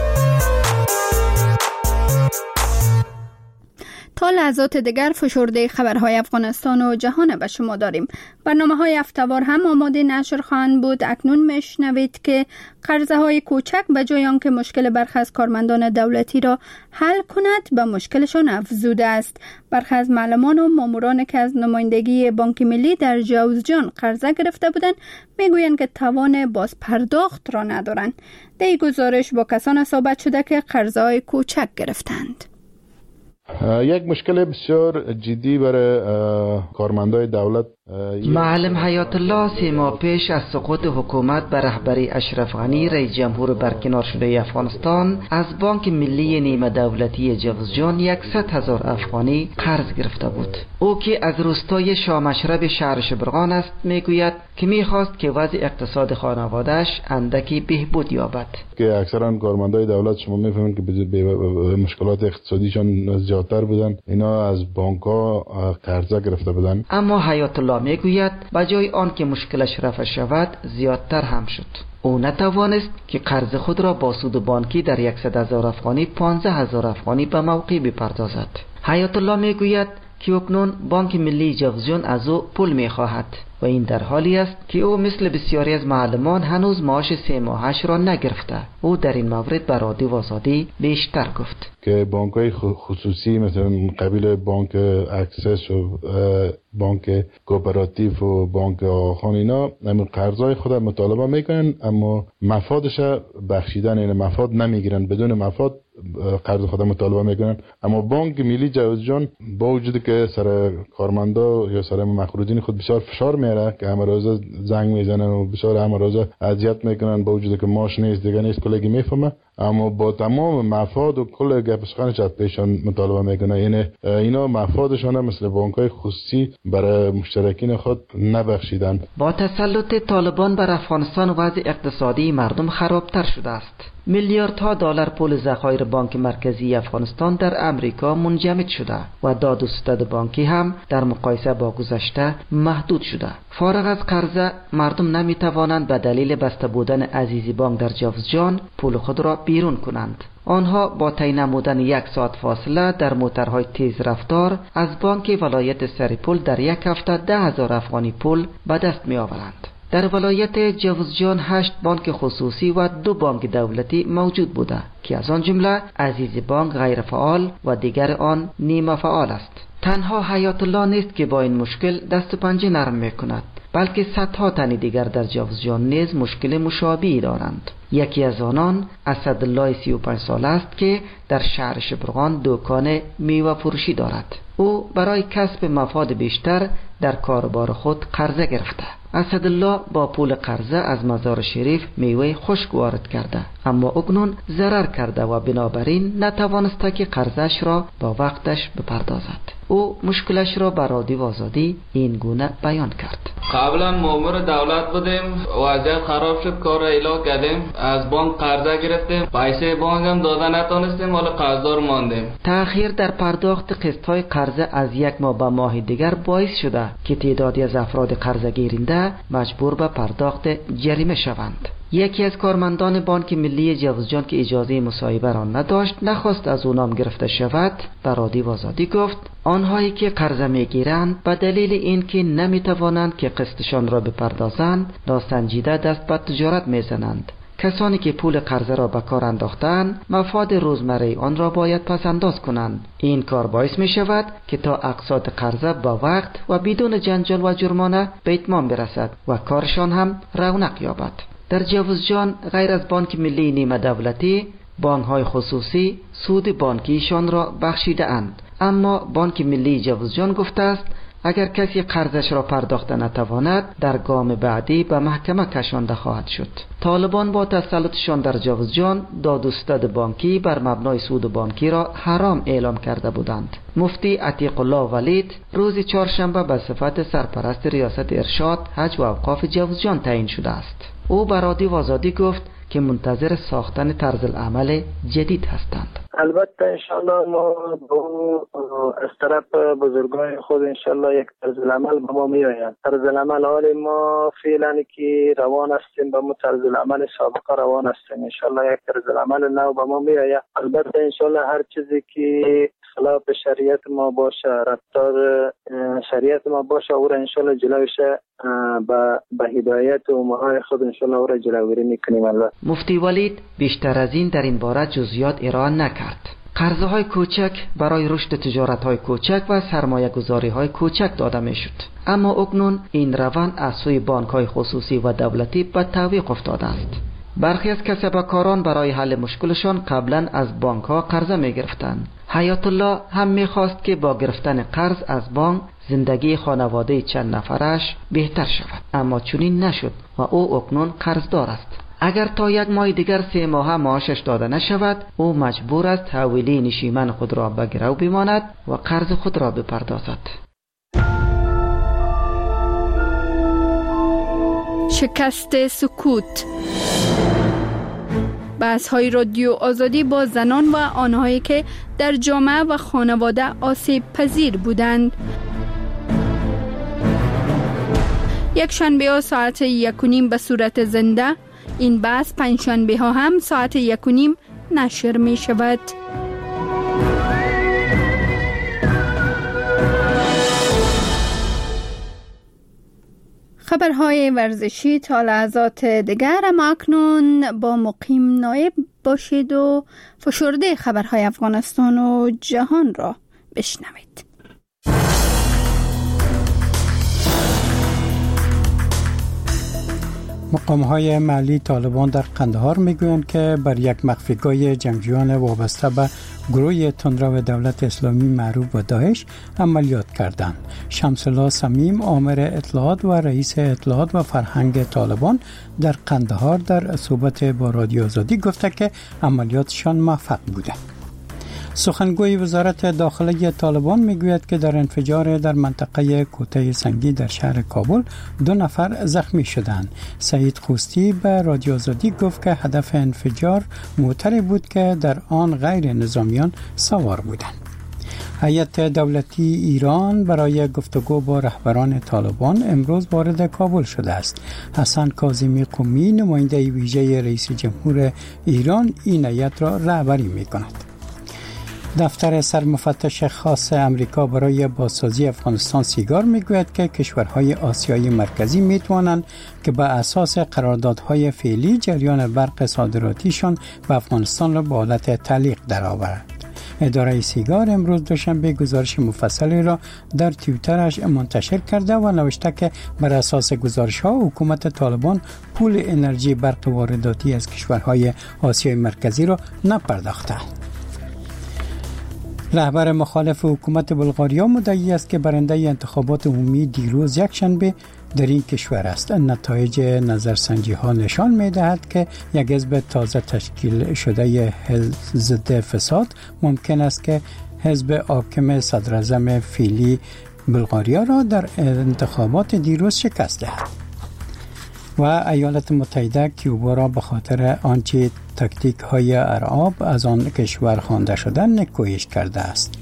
تا لحظات دیگر فشرده خبرهای افغانستان و جهان به شما داریم. برنامه های هفته‌وار هم آماده نشر خواهند بود. اکنون میشنوید که قرضه های کوچک به جای آنکه مشکل برخی از کارمندان دولتی را حل کند به مشکلشان افزوده است. برخی از معلمان و ماموران که از نمایندگی بانک ملی در جوزجان قرضه گرفته بودند میگویند که توان باز پرداخت را ندارند. در این گزارش با کسان صحبت شده که قرضه های کوچک گرفتند. یک مشکل بسیار جدی برای کارمندای دولت معلم حیات الله سه ماه پیش از سقوط حکومت بر رهبری اشرف غنی رئیس جمهور برکنار شده افغانستان از بانک ملی نیمه دولتی جوزجان صد هزار افغانی قرض گرفته بود. او که از روستای شامشرب شهر شبرغان است میگوید که میخواست که وضع اقتصاد خانوادهش اندکی بهبود یابد. که اکثرا کارمندای دولت شما میفهمید که به مشکلات اقتصادیشان زیادتر بودن، اینا از بانک‌ها قرض گرفته بودن. اما حیات الله میگوید بجای آن که مشکلش رفع شود زیادتر هم شد. او نتوانست که قرض خود را با سود بانکی در صد هزار افغانی پانزده هزار افغانی به موقع بپردازد. حیات الله میگوید که اکنون بانک ملی جوزجان از او پول میخواهد و این در حالی است که او مثل بسیاری از معلمان هنوز معاش سه ماهش را نگرفته. او در این مورد بر رادیو آزادی بیشتر گفت که بانک‌های خصوصی مثلا قبیل بانک اکسس و بانک کوپراتیو و بانک آخان اینا همین قرضای خود مطالبه میکنن، اما مفادش بخشیدن، این مفاد نمیگیرن، بدون مفاد قرض خود مطالبه میکنن. اما بانک ملی جوزجان با وجود که سر کارمندا یا سر مخروجین خود بسیار فشار میاره که همه روزه زنگ میزنن و بسیار همه روزه اذیت میکنن، با وجود که ماش نیست دیگه نیست کلگی میفهمه، اما با تمام مفاد و کل گپ سخنش از پیشان مطالبه میکنه. یعنی اینا مفادشان مثل بانک‌های خصوصی برای مشترکین خود نبخشیدن. با تسلط طالبان بر افغانستان وضع اقتصادی مردم خرابتر شده است. میلیاردها دلار پول ذخایر بانک مرکزی افغانستان در امریکا منجمد شده و داد و ستد بانکی هم در مقایسه با گذشته محدود شده. فارغ از قرضه مردم نمیتوانند به دلیل بسته بودن عزیزی بانک در جوزجان پول خود را بیرون کنند. آنها با طی نمودن یک ساعت فاصله در موترهای تیز رفتار از بانک ولایت سریپول در یک هفته ده هزار افغانی پول به دست می آورند. در ولایت جوزجان هشت بانک خصوصی و دو بانک دولتی موجود بوده که از آن جمله عزیزی بانک غیر فعال و دیگر آن نیمه فعال است. تنها حیات الله نیست که با این مشکل دست و پنجه نرم می کند، بلکه صدها تن دیگر در جوزجان نیز مشکل مشابهی دارند. یکی از آنان اسدالله سی و پنج ساله است که در شهر شبرغان دکان میوه فروشی دارد. او برای کسب مفاد بیشتر در کاربار خود قرضه گرفته. اسدالله با پول قرضه از مزار شریف میوه خشک وارد کرده، اما اکنون ضرر کرده و بنابراین نتوانسته که قرضش را با وقتش بپردازد. او مشکلش را بر رادیو آزادی این گونه بیان کرد. قبلا مامور دولت بودیم، وضعیت خراب شد، کار را اعلام کردیم، از بانک قرضه گرفتیم، پیسه بانک هم داده نتونستیم، حالا قرضدار ماندیم. تأخیر در پرداخت قسط‌های قرضه از یک ماه به ماه دیگر باعث شده که تعدادی از افراد قرضه گیرنده مجبور به پرداخت جریمه شوند. یکی از کارمندان بانک ملی جوزجان که اجازه مصاحبه را نداشت نخواست از او نام گرفته شود به رادیو آزادی گفت آنهایی که قرضه میگیرند به دلیل اینکه نمیتوانند که قسطشان را بپردازند ناسنجیده دست به تجارت میزنند. کسانی که پول قرضه را به کار انداختند مفاد روزمره آن را باید پس انداز کنند. این کار باعث می شود که تا اقساط قرضه با وقت و بدون جنجال و جرمانه به اتمام برسد و کارشان هم رونق یابد. در جوزجان غیر از بانک ملی نیمه دولتی، بانک های خصوصی سود بانکیشان را بخشیده اند، اما بانک ملی جوزجان گفته است اگر کسی قرضش را پرداخت نتواند در گام بعدی به محکمه کشانده خواهد شد. طالبان با تسلطشان در جوزجان داد و ستد بانکی بر مبنای سود بانکی را حرام اعلام کرده بودند. مفتی عتیق الله ولید روز چهارشنبه به صفت سرپرست ریاست ارشاد حج و اوقاف جوزجان تعیین شده است. او به رادیو آزادی گفت که منتظر ساختن طرز العمل جدید هستند. البته انشالله ما از طرف بزرگان خود انشالله یک طرز العمل به ما می آید. طرز العمل حال ما فعلا که روان هستیم به ما طرز العمل سابقه روان هستیم. انشالله یک طرز العمل نو به ما می آید. البته انشالله هر چیزی که خلاف شریعت ما باشه، رفتار شریعت ما باشه، او را انشالله جلوش با به هدایت و امرهای خود انشالله او را جلوگیری میکنیم. الله مفتی ولید بیشتر از این در این باره جزئیات ارائه نکرد. قرضه های کوچک برای رشد تجارت های کوچک و سرمایه گذاری های کوچک داده می شد، اما اکنون این روند از سوی بانک های خصوصی و دولتی به تعویق افتاده است. برخی از کسبکاران برای حل مشکلشان قبلا از بانک ها قرضه می گرفتند. حیات الله هم می خواست که با گرفتن قرض از بانک زندگی خانواده چند نفرش بهتر شود، اما چنین نشد و او اکنون قرضدار است. اگر تا یک ماه دیگر سه ماه معاشش داده نشود، او مجبور است حوالی نشیمن خود را به گرو بماند و قرض خود را بپردازد. شکست سکوت. بحث‌های رادیو آزادی با زنان و آنهایی که در جامعه و خانواده آسیب پذیر بودند. یک شنبه ها ساعت یک و نیم به صورت زنده، این بحث پنج شنبه ها هم ساعت یک و نیم نشر می شود. خبرهای ورزشی تا لحظات دیگر، اما اکنون با مقیم نایب باشید و فشرده خبرهای افغانستان و جهان را بشنوید. مقام‌های محلی طالبان در قندهار میگویند که بر یک مخفیگاه جنگجویان وابسته به گروه تندرو دولت اسلامی معروف به داعش عملیات کردند. شمس الله صمیم، آمر اطلاعات و رئیس اطلاعات و فرهنگ طالبان در قندهار در صحبت با رادیو آزادی گفته که عملیاتشان موفق بوده. سخنگوی وزارت داخلی طالبان میگوید که در انفجار در منطقه کوته سنگی در شهر کابل دو نفر زخمی شدند. سعید خوستی به رادیو آزادی گفت که هدف انفجار موتری بود که در آن غیر نظامیان سوار بودند. هیئت دولتی ایران برای گفتگو با رهبران طالبان امروز وارد کابل شده است. حسن کاظمی قمی، نماینده ویژه رئیس جمهور ایران، این هیئت را رهبری می‌کند. دفتر سرمفتش خاص امریکا برای بازسازی افغانستان سیگار میگوید که کشورهای آسیای مرکزی میتوانند که بر اساس قراردادهای فعلی جریان برق صادراتیشان به افغانستان را به حالت تعلیق درآورند. اداره سیگار امروز دوشنبه گزارش مفصلی را در توییترش منتشر کرده و نوشته که بر اساس گزارش‌ها حکومت طالبان پول انرژی برق وارداتی از کشورهای آسیای مرکزی را نپرداخته. رهبر مخالف حکومت بلغاریا مدعی است که برنده انتخابات عمومی دیروز یکشنبه در این کشور است. نتایج نظرسنجی ها نشان می دهد که یک حزب تازه تشکیل شده ضد فساد ممکن است که حزب حاکم صدراعظم فعلی بلغاریا را در انتخابات دیروز شکست دهد. و ایالات متحده کیوبا را به خاطر آنچه تاکتیک های ارعاب از آن کشور خوانده شده نکویش کرده است.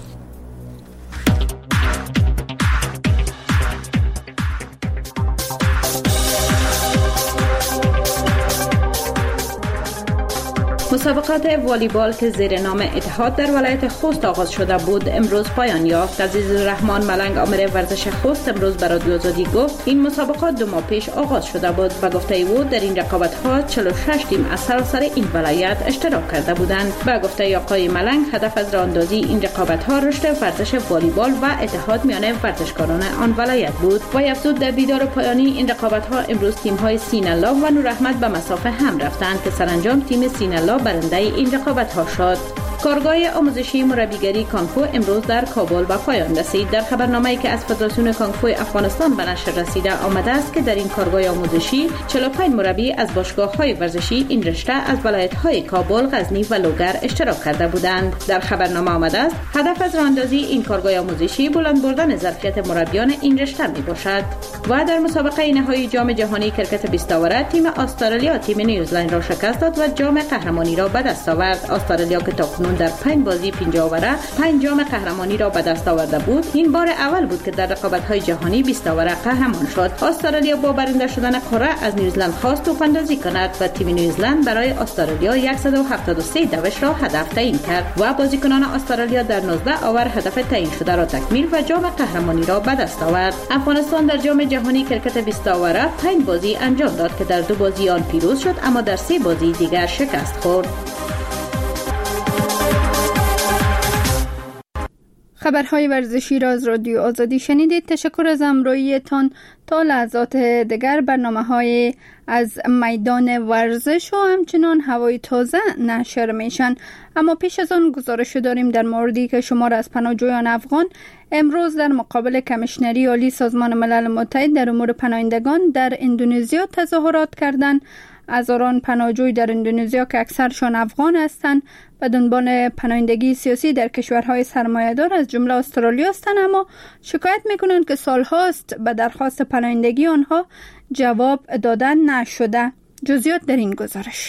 مسابقات والیبال که زیر نام اتحاد در ولایت خوست آغاز شده بود امروز پایان یافت. عزیز الرحمن ملنگ، آمر ورزش خوست، امروز به رادیو آزادی گفت این مسابقات دو ماه پیش آغاز شده بود. به گفته او در این رقابت‌ها چهل و شش تیم از سراسر این ولایت اشتراک کرده بودند. به گفته آقای ملنگ هدف از راه‌اندازی این رقابت‌ها رشد ورزش والیبال و اتحاد میان ورزشکاران آن ولایت بود. و افزود در دیدار پایانی این رقابت‌ها امروز تیم‌های سینالله و نوراحمد به مسافه هم رفتند که سرانجام تیم سینالله برنده این رقابت‌ها شد. کارگاه آموزشی مربیگری کانگفو امروز در کابل به پایان رسید. در خبرنامه‌ای که از فدراسیون کانگفو افغانستان به نشر رسیده آمده است که در این کارگاه آموزشی چهل و پنج مربی از باشگاه‌های ورزشی این رشته از ولایت‌های کابل، غزنی و لوگر اشتراک کرده بودند. در خبرنامه آمده است هدف از راه‌اندازی این کارگاه آموزشی بلند بردن ظرفیت مربیان این رشته میباشد. و در مسابقه نهایی جام جهانی کرکت بیست آوره تیم استرالیا تیم نیوزلند را شکست داد و جام قهرمانی را به دست آورد. استرالیا که تاکنون در پنج بازی پنجاه آوره پنج جام قهرمانی را به دست آورده بود، این بار اول بود که در رقابت‌های جهانی بیست آوره قهرمان شد. استرالیا با برنده شدن قاره از نیوزلند خواست توپ‌اندازی کند و تیم نیوزلند برای استرالیا صد و هفتاد و سه دوش را هدف تعیین کرد و بازیکنان استرالیا در نوزده آور هدف تعیین شده را تکمیل و جام قهرمانی را به دست آورد. افغانستان در جام جهانی کرکت بیست آوره پنج بازی انجام داد که در دو بازی آن پیروز شد، اما در سه بازی دیگر شکست خورد. خبرهای ورزشی را از رادیو آزادی شنیدید. تشکر از همراهیتان. تا لحظات دیگر برنامه‌های از میدان ورزش و همچنان هوای تازه نشر میشن. اما پیش از آن گزارش داریم در موردی که شمار از پناهجویان افغان امروز در مقابل کمیشنری عالی سازمان ملل متحد در امور پناهندگان در اندونزیا تظاهرات کردند. هزاران پناهجوی در اندونزیا که اکثرشان افغان هستند به دنبال پناهندگی سیاسی در کشورهای سرمایه‌دار از جمله استرالیا هستند، اما شکایت میکنند که سالهاست به درخواست پناهندگی آنها جواب دادن نشده. جزئیات در این گزارش.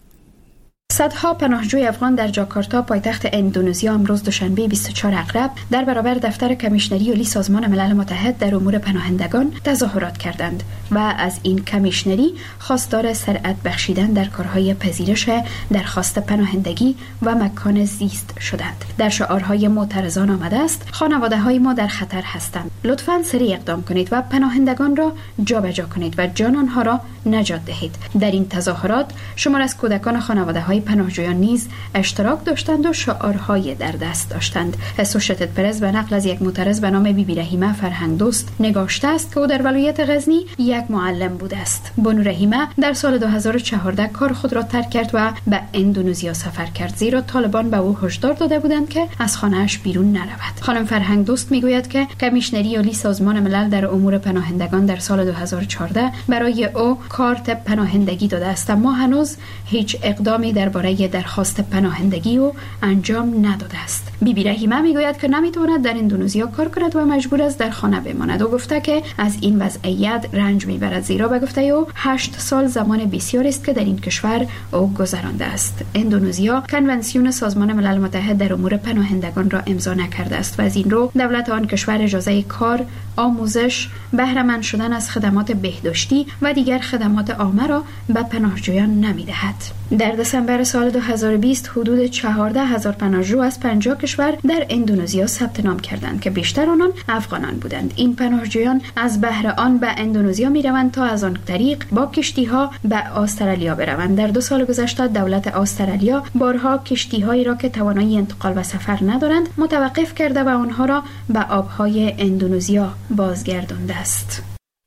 صدها پناهجوی افغان در جاکارتا پایتخت اندونزیا امروز دوشنبه بیست و چهار اغرب در برابر دفتر کمیشنری عالی سازمان ملل متحد در امور پناهندگان تظاهرات کردند و از این کمیشنری خواستار سرعت بخشیدن در کارهای پذیرش درخواست پناهندگی و مکان زیست شدند. در شعارهای معترضان آمده است: خانواده‌های ما در خطر هستند، لطفاً سریع اقدام کنید و پناهندگان را جابجا کنید و جان آنها را نجات دهید. در این تظاهرات شمار از کودکان خانواده‌های پناهجویان نیز اشتراک داشتند و شعارهای در دست داشتند. اسوشیتد پرس به نقل از یک معترض به نام بیبی رحیمه فرهنگ دوست نگاشته است که او در ولایت غزنی یک معلم بوده است. بانو رحیمه در سال دو هزار و چهارده کار خود را ترک کرد و به اندونزیا سفر کرد، زیرا طالبان به او هشدار داده بودند که از خانه‌اش بیرون نرود. خانم فرهنگ دوست میگوید که کمیشنری عالی سازمان ملل در امور پناهندگان در سال دو هزار و چهارده برای او کارت پناهندگی داده است، اما هنوز هیچ اقدامی درباره درخواست پناهندگی او انجام نداده است. بیبی رحیمه میگوید که نمیتواند در اندونزیا کار کند و مجبور است در خانه بماند. او گفته که از این وضعیت رنج میبرد، زیرا به گفته او هشت سال زمان بسیاری است که در این کشور او گذرانده است. اندونزیا کنونسیون سازمان ملل متحد در امور پناهندگان را امضا نکرده است و از این رو دولت آن کشور اجازه کار، آموزش، بهره مند شدن از خدمات بهداشتی و دیگر خدمات عامه را به پناهجویان نمیدهد. در دسامبر سال دو هزار و بیست حدود چهارده هزار پناهجو از پنجاه کشور در اندونزیا ثبت نام کردند که بیشتر آنان افغانان بودند. این پناهجویان از بحر آن به اندونزیا می روند تا از آن طریق با کشتی ها به استرالیا بروند. در دو سال گذشته دولت استرالیا بارها کشتی هایی را که توانایی انتقال و سفر ندارند متوقف کرده و آنها را به آبهای اندونزیا بازگردانده است.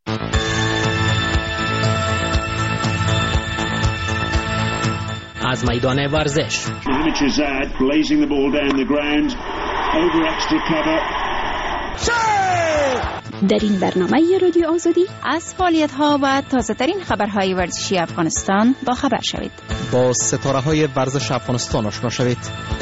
از میدان ورزش در این برنامه رادیو آزادی از فعالیت‌ها و تازه‌ترین خبرهای ورزشی افغانستان با خبر شوید. با ستاره‌های ورزش افغانستان آشنا شوید.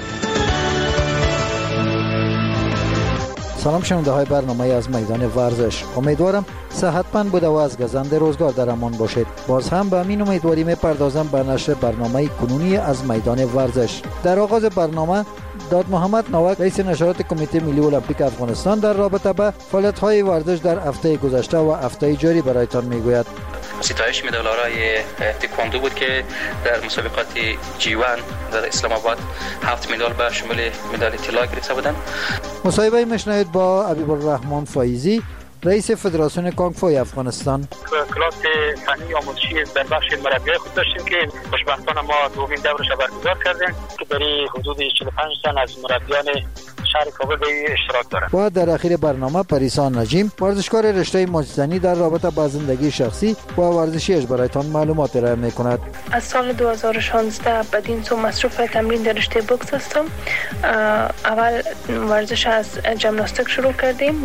سلام شنونده های برنامه از میدان ورزش. امیدوارم صحتمند بوده و از گزند روزگار در امان باشید. باز هم به همین امیدواری میپردازم بر نشر برنامه کنونی از میدان ورزش. در آغاز برنامه داد محمد نوک رئیس نشرات کمیته ملی المپیک افغانستان در رابطه با فعالیت‌های ورزش در هفته گذشته و هفته جاری برایتان میگوید. ستایش مدال‌های تکواندو بود که در مسابقات جی وان در اسلام آباد هفت مدال به شمول مدال طلا گرفته بودند. مصاحبه میشنوید با حبیب الرحمن فایزی رئیس فدراسیون کانگ فوی افغانستان. کلاس فنی آموزشی در بخش مربیای خود داشتیم که خوشبختانه ما دومین دورش را برگزار کردیم که در حدود چهل و پنج تن از مربیان شهر کابل به اشتراک دارند. و در اخیر برنامه پریسان نجیم ورزشکار رشته مجزنی در رابطه با زندگی شخصی و ورزشیش برایتان معلومات ارائه می‌کند. از سال دو هزار و شانزده بدین سو مصروف تمرین در رشته بوکس هستم. اول ورزش از ژیمناستیک شروع کردیم.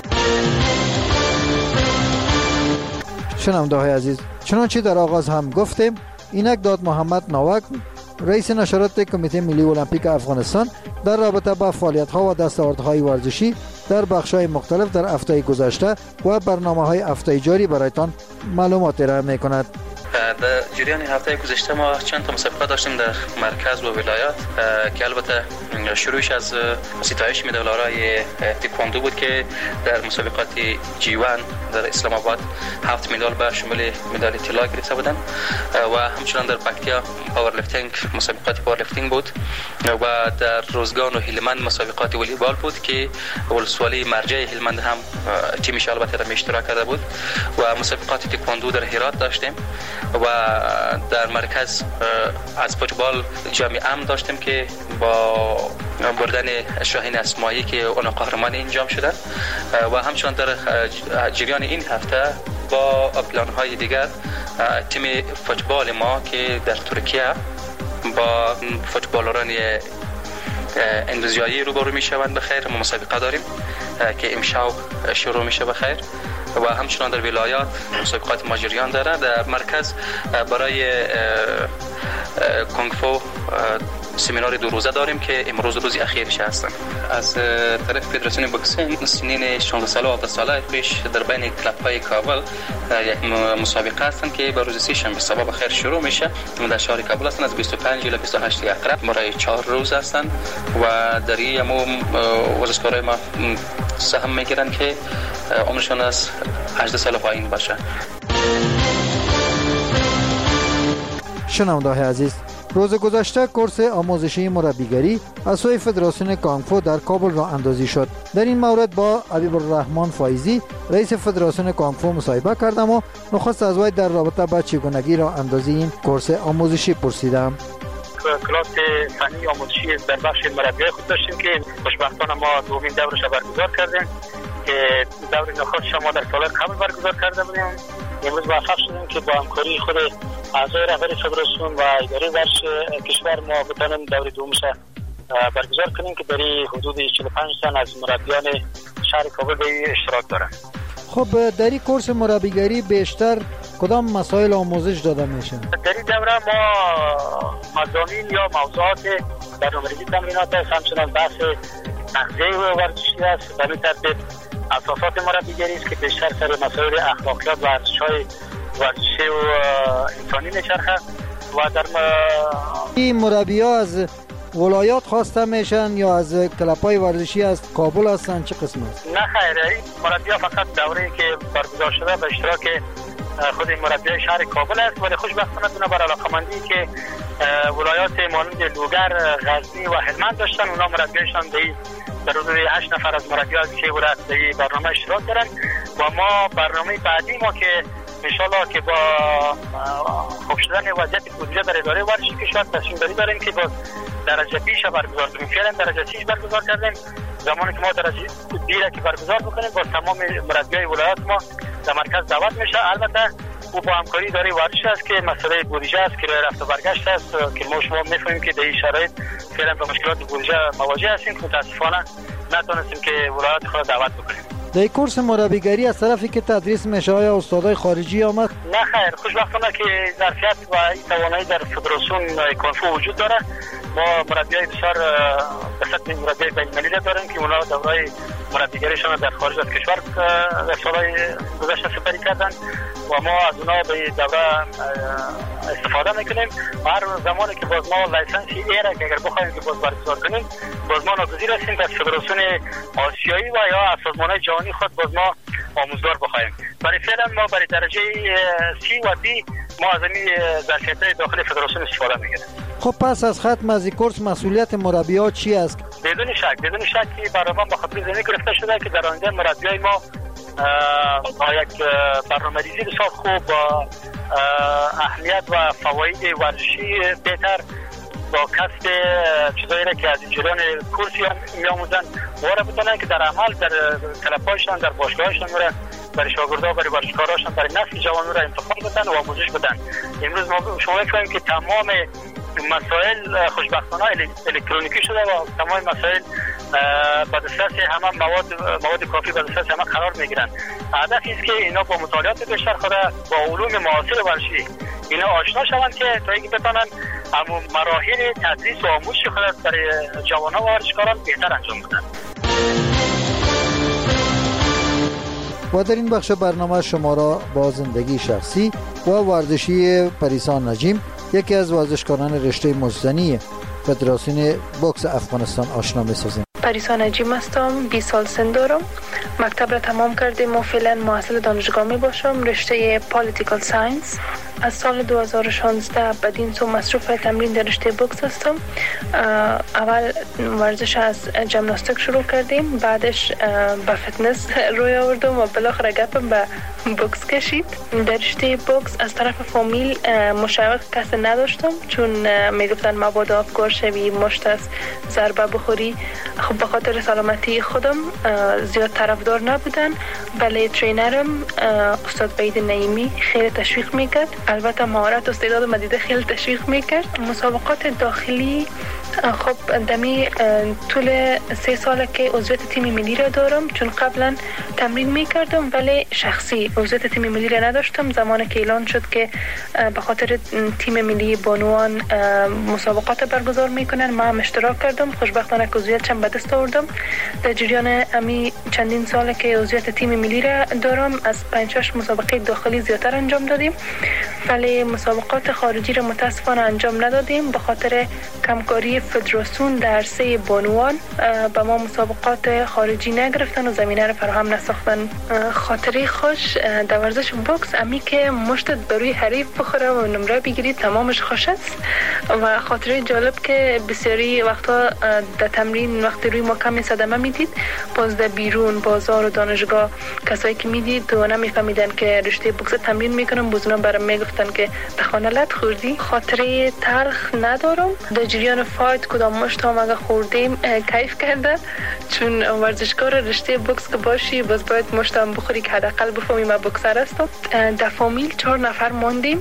شنونده های عزیز، چنانچه در آغاز هم گفتیم، اینک داد محمد نوک رئیس نشرات کمیته ملی المپیک افغانستان در رابطه با فعالیت‌ها و دستاوردهای ورزشی در بخش‌های مختلف در هفته گذشته و برنامه‌های هفته جاری برایتان معلومات ارائه می‌کند. در جریان هفته گذشته ما چند تا مسابقه داشتیم در مرکز و ولایات که البته شروعش از ستایش مدال‌های تکواندو بود که در مسابقات جی وان در اسلام آباد هفت مدال به شمول مدال طلا گرفته بودند و همچنان در پکتیا پاور لیفتینگ مسابقات پاور لیفتینگ بود و در روزگان و هلمند مسابقات والیبال بود که ولسوالی مرجع هلمند هم تیمش البته در اشتراک کرده بود و مسابقات تکواندو در هرات داشتیم و در مرکز از فوتبال جام امن داشتیم که با بردن شاهین اسماعیلی که اون قهرمان این جام شده و همچنان در جریان این هفته با پلان‌های دیگر تیم فوتبال ما که در ترکیه با فوتبالران اندونزیایی روبرو میشوند بخیر. ما مسابقه داریم که امشب شروع میشه بخیر و همچنان در ولایات مسابقات ما جریان داره. در مرکز برای کنگ فو سمینار دو روزه داریم که امروز روز اخیرش هستن. از طرف فدراسیون بوکسینگ سنین شانزده ساله و هفده ساله پیش در بین کلب‌های کابل یک مسابقه هستن که به روز سه شنبه صبح بخیر شروع میشه. در شهر کابل هستن، از بیست و پنج الی بیست و هشت اقرب برای چهار روز هستن و در این ورزشکارای ما سهم میگیرن که عمرشون از هجده سال پایین باشه. شنونده‌های عزیز، روز گذشته کورس آموزشی مربیگری از سوی فدراسیون کانگ فو در کابل راه اندازی شد. در این مورد با حبیب الرحمن فایزی رئیس فدراسیون کانگ فو مصاحبه کردم و نخست از وی در رابطه با چگونگی راه اندازی این کورس آموزشی پرسیدم. کلاس فنی آموزشی در بخش مربیای خود داشتیم که خوشبختانه ما دومین دورش را برگزار کردیم که دور نخستش ما در سال قبل برگزار کرده بودیم. امروز موفق شدیم که با همکاری خود اعضای رهبری فدراسیون و اداره ورزش کشور ما بتونیم دور دومش برگزار کنیم که در حدود چهل و پنج تن از مربیان شهر کابل به اشتراک دارند. خب در این کورس مربیگری بیشتر کدام مسائل آموزش داده میشه؟ در این دوره ما مضامین یا موضوعات برنامه‌ریزی تمرینات است، همچنان بحث تغذیه ورزشی است، به این ترتیب اساسات مربیگری است که بیشتر سر مسائل اخلاقیات و ارزش‌های ورزشی و انسانی میچرخه و در م... این مربی‌ها از ولایات خواسته میشن یا از کلب‌های ورزشی از کابل هستن؟ چه قسم است؟ نه خیر، این مربی‌ها فقط دوره‌ای که برگزار شده به اشتراک خود مربیای شهر کابل است، ولی خوشبختانه بنا بر علاقه‌مندی که ولایات مانند لوگر، غزنی و هلمند داشتن، اونا مربیایشان به در حدود هشت نفر از مربیان که ولایت در برنامه اشتراک دارن و ما برنامه بعدی ما که انشالله که با خوب شدن وضعیت بودجه در اداره ورزشی کشور تصمیم داری داریم که با درجه بیش برگزار کنیم. فعلا درجه سه برگزار کردیم، زمانی که ما درجه بی را که برگزار بکنیم با تمام مربیای ولایات ما در مرکز دعوت میشه. البته او با همکاری اداره ورزش است که مسئله بودجه است که رفت و برگشت است که ما شما میفهمیم که در این شرایط فعلا با مشکلات بودجه مواجه هستیم که متاسفانه نتونستیم که ولایات خود دعوت بکنیم. در کورس مربیگری از طرفی که تدریس میشه آیا استادای خارجی آمد؟ نه خیر، خوشبختانه که ظرفیت و این توانایی در فدراسیون کانگ فو وجود داره. ما مربیای بسیار به سطح مربیای بین‌المللی داریم که اونا دوره‌های مربیگریشان در خارج از کشور در سالهای گذشته سپری کردن و ما از اونا به دوره استفاده میکنیم. هر زمانی که باز ما لایسنس ای را که اگر بخوایم که باز برگزار کنیم، باز ما ناگزیر هستیم از فدراسیون آسیایی و یا از سازمان‌های جهانی خود باز ما آموزگار بخوایم. برای فعلا ما برای درجه سی و دی ما از این ظرفیت‌های داخل فدراسیون استفاده میکنیم. خب پس از ختم از این کورس مسئولیت مربی‌ها چی است؟ بدون شک بدون شک که برنامه با خاطر زمین گرفته شده که در آینده مربیای ما با یک برنامه‌ریزی بسیار خوب با اهمیت و فواید ورزشی بهتر با کسب چیزایی را که از این جریان کورسی می‌آموزند وارد بتونن که در عمل در کلب‌هایشان در باشگاهشان را برای شاگردها برای ورزشکاراشان برای نسل جوانان را انتخاب بدن و آموزش بدن. امروز ما شما می‌فهمید که تمام مسائل خوشبختانه الکترونیکی شده و تمام مسائل به دسترس همه مواد مواد کافی به دسترس همه قرار میگیرن. هدف است که اینا با مطالعات بیشتر خود با علوم معاصر ورزشی اینا آشنا شوند که تا اینکه بتونن همون مراحل تدریس و آموزش خود برای جوانان و ورزشکاران بهتر انجام بدن. و در این بخش برنامه شما را با زندگی شخصی و ورزشی پریسان نجیم، یکی از ورزشکاران رشته مزنی فدراسیون بوکس افغانستان آشنا می‌سازیم. پریسا نجیم هستم، بیست سال سن دارم. مکتب را تمام کردیم و فعلا محصل دانشگاه می باشم، رشته پالیتیکال ساینس. از سال دو هزار و شانزده بدین سو مصروف تمرین در رشته بوکس هستم. اول ورزش از ژیمناستیک شروع کردیم، بعدش به فتنس روی آوردم و بالاخره گپم به بوکس کشید. در رشته بوکس از طرف فامیل مشوق کسی نداشتم، چون میگفتن مبادا افکار شوی، مشت از ضربه بخوری. خب به خاطر سلامتی خودم زیاد طرفدار نبودن، ولی ترینرم استاد بعید نعیمی خیلی تشویق میکرد. البته مهارت و استعداد مدیده خیلی تشویق میکرد. مسابقات داخلی خب دمی طول سه ساله که عضویت تیم ملی را دارم، چون قبلا تمرین میکردم ولی شخصی عضویت تیم ملی را نداشتم. زمانی که اعلان شد که به خاطر تیم ملی بانوان مسابقات برگزار میکنن، ما هم اشتراک کردم. خوشبختانه که عضویتشم به دست آوردم. در جریان امی چندین ساله که عضویت تیم ملی را دارم، از پنج شش مسابقه داخلی زیاتر انجام دادیم، ولی مسابقات خارجی را متاسفانه انجام ندادیم به خاطر کمکاری فدراسیون در سه بانوان. به ما مسابقات خارجی نگرفتن و زمینه را فراهم نساختن. خاطره خوش در ورزش بوکس امی که مشتت بروی حریف بخوره و نمره بگیری تمامش خوش است. و خاطره جالب که بسیاری وقتا در تمرین وقتی روی ما کمی صدمه میدید، باز در بیرون بازار و دانشگاه کسایی که میدید و نمیفهمیدن که رشته بوکس تمرین میکنم، بزرگان برام میگفتن که تخانه لط خوردی. خاطره تلخ ندارم. در جریان فایت کدام مشتام اگه خوردیم کیف کرده، چون ورزشکار رشته بوکس که باشی باز باید مشتام بخوری که حداقل بفهمی من بوکسر هستم. در فامیل چهار نفر موندیم،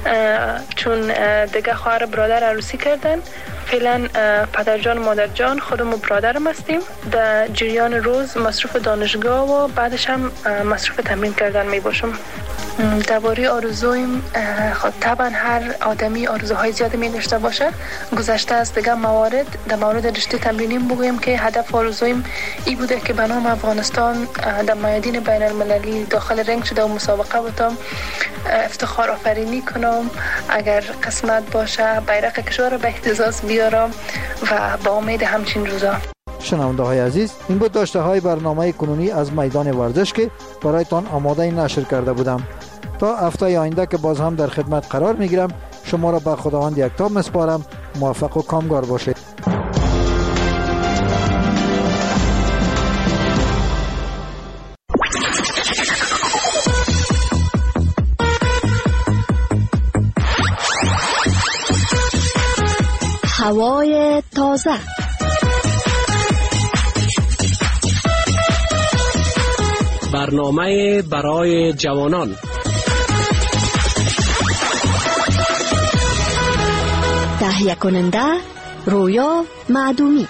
چون دیگه خواهر برادر عروسی کردن. فعلا پدرجان و مادرجان خودم و برادرم هستیم. در جریان روز مصروف دانشگاه و بعدش هم مصروف تمرین کردن می باشم. درباره آرزویم، خب طبعا هر آدمی آرزوهای زیادی می داشته باشه. گذشته از دیگه موارد در مورد رشته تمرینیم بگویم که هدف آرزویم ای بوده که به نام افغانستان در میادین بین المللی داخل رنگ شده و مسابقه بودم، افتخار آفرینی کنم، اگر قسمت باشه بیرق کشور به اهتزاز بیارم و با امید همچین روزا. شنونده های عزیز، این بود داشته های برنامه کنونی از میدان ورزش که برایتان آماده نشر کرده بودم. تا هفته آینده که باز هم در خدمت قرار میگیرم، شما را به خداوند یکتا میسپارم. موفق و کامگار باشید. هوای تازه، برنامه برای جوانان، تهیه کننده رویا معدومی.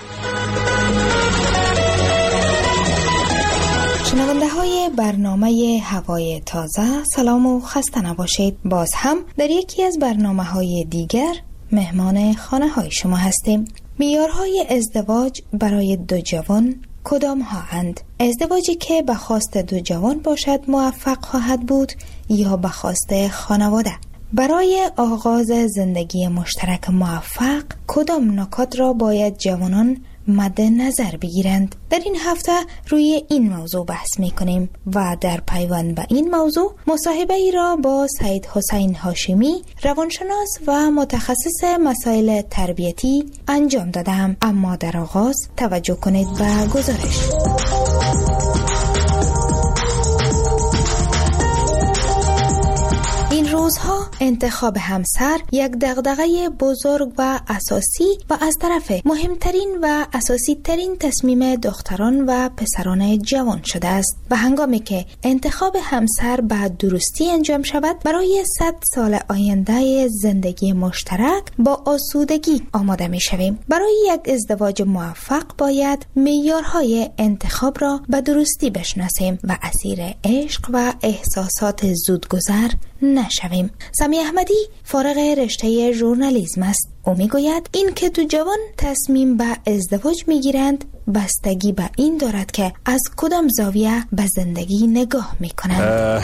شنونده های برنامه هوای تازه، سلام و خسته نباشید. باز هم در یکی از برنامه های دیگر مهمان خانه های شما هستیم. معیارهای ازدواج برای دو جوان کدام ها اند؟ ازدواجی که به خواست دو جوان باشد موفق خواهد بود یا به خواست خانواده؟ برای آغاز زندگی مشترک موفق کدام نکات را باید جوانان مد نظر بگیرند؟ در این هفته روی این موضوع بحث می کنیم و در پیوند به این موضوع مصاحبه ای را با سید حسین هاشمی، روانشناس و متخصص مسائل تربیتی انجام دادم. اما در آغاز توجه کنید به گزارش. این روزها انتخاب همسر یک دغدغه بزرگ و اساسی و از طرف مهمترین و اساسی ترین تصمیم دختران و پسران جوان شده است و هنگامی که انتخاب همسر به درستی انجام شود، برای صد سال آینده زندگی مشترک با آسودگی آماده می شویم. برای یک ازدواج موفق باید معیارهای انتخاب را به درستی بشناسیم و اسیر عشق و احساسات زودگذر نشویم. سمی احمدی فارغ رشته ژورنالیسم است. او میگوید این که دو جوان تصمیم به ازدواج میگیرند بستگی به این دارد که از کدام زاویه به زندگی نگاه میکنند.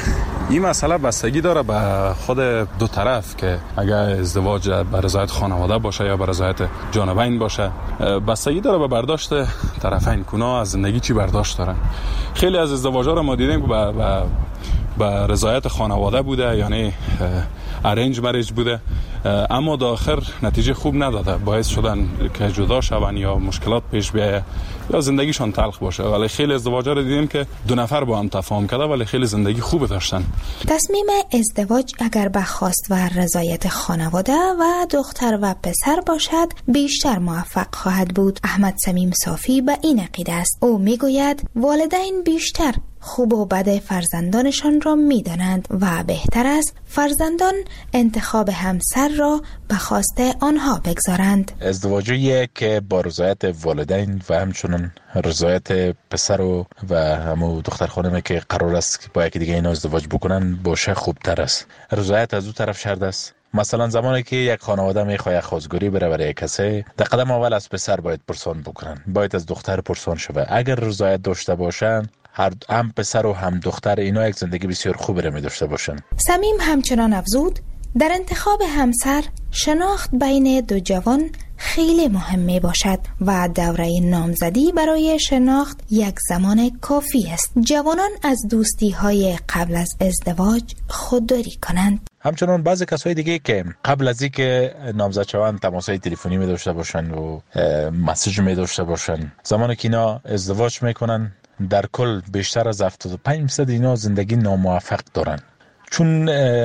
این مسئله بستگی داره به خود دو طرف که اگر ازدواج به رضایت خانواده باشه یا به رضایت جانبین باشه، بستگی داره به برداشت طرفین کنا از زندگی چی برداشت دارن. خیلی از ازدواج‌ها رو ما دیدیم که به به رضایت خانواده بوده، یعنی ارنج مریج بوده، اما در آخر نتیجه خوب نداده، باعث شدن که جدا شون یا مشکلات پیش بیاید یا زندگیشان تلخ باشه. ولی خیلی ازدواج‌ها رو دیدیم که دو نفر با هم تفاهم کرده ولی خیلی زندگی خوب داشتن. تصمیم ازدواج اگر به خواست و رضایت خانواده و دختر و پسر باشد بیشتر موفق خواهد بود. احمد صمیم صافی به این عقیده است. او میگوید والدین بیشتر خوب و بد فرزندانشان را می‌دانند و بهتر است فرزندان انتخاب همسر را به خواست آنها بگذارند. ازدواجی که با رضایت والدین و همچنین رضایت پسر و و همو دختر خانمی که قرار است که با یکی دیگه اینا ازدواج بکنن باشه خوبتر است. رضایت از اون طرف شرط است. مثلا زمانی که یک خانواده میخواد خواستگاری بره برای کسی، در قدم اول از پسر باید پرسان بکنن، باید از دختر پرسان شوه. اگر رضایت داشته باشن، هر هم پسر و هم دختر اینا یک زندگی بسیار خوبی را می داشته باشن. صمیم همچنان افزود در انتخاب همسر شناخت بین دو جوان خیلی مهم می باشد و دوره نامزدی برای شناخت یک زمان کافی است. جوانان از دوستی های قبل از ازدواج خودداری کنند. همچنان بعضی کسای دیگه که قبل از اینکه نامزد شوند تماسای تلفنی می داشته باشن و مسیج می داشته باشن، زمانی که اینا ازدواج میکنن در کل بیشتر از هفتاد و پنج درصد اینا زندگی ناموفق دارن، چون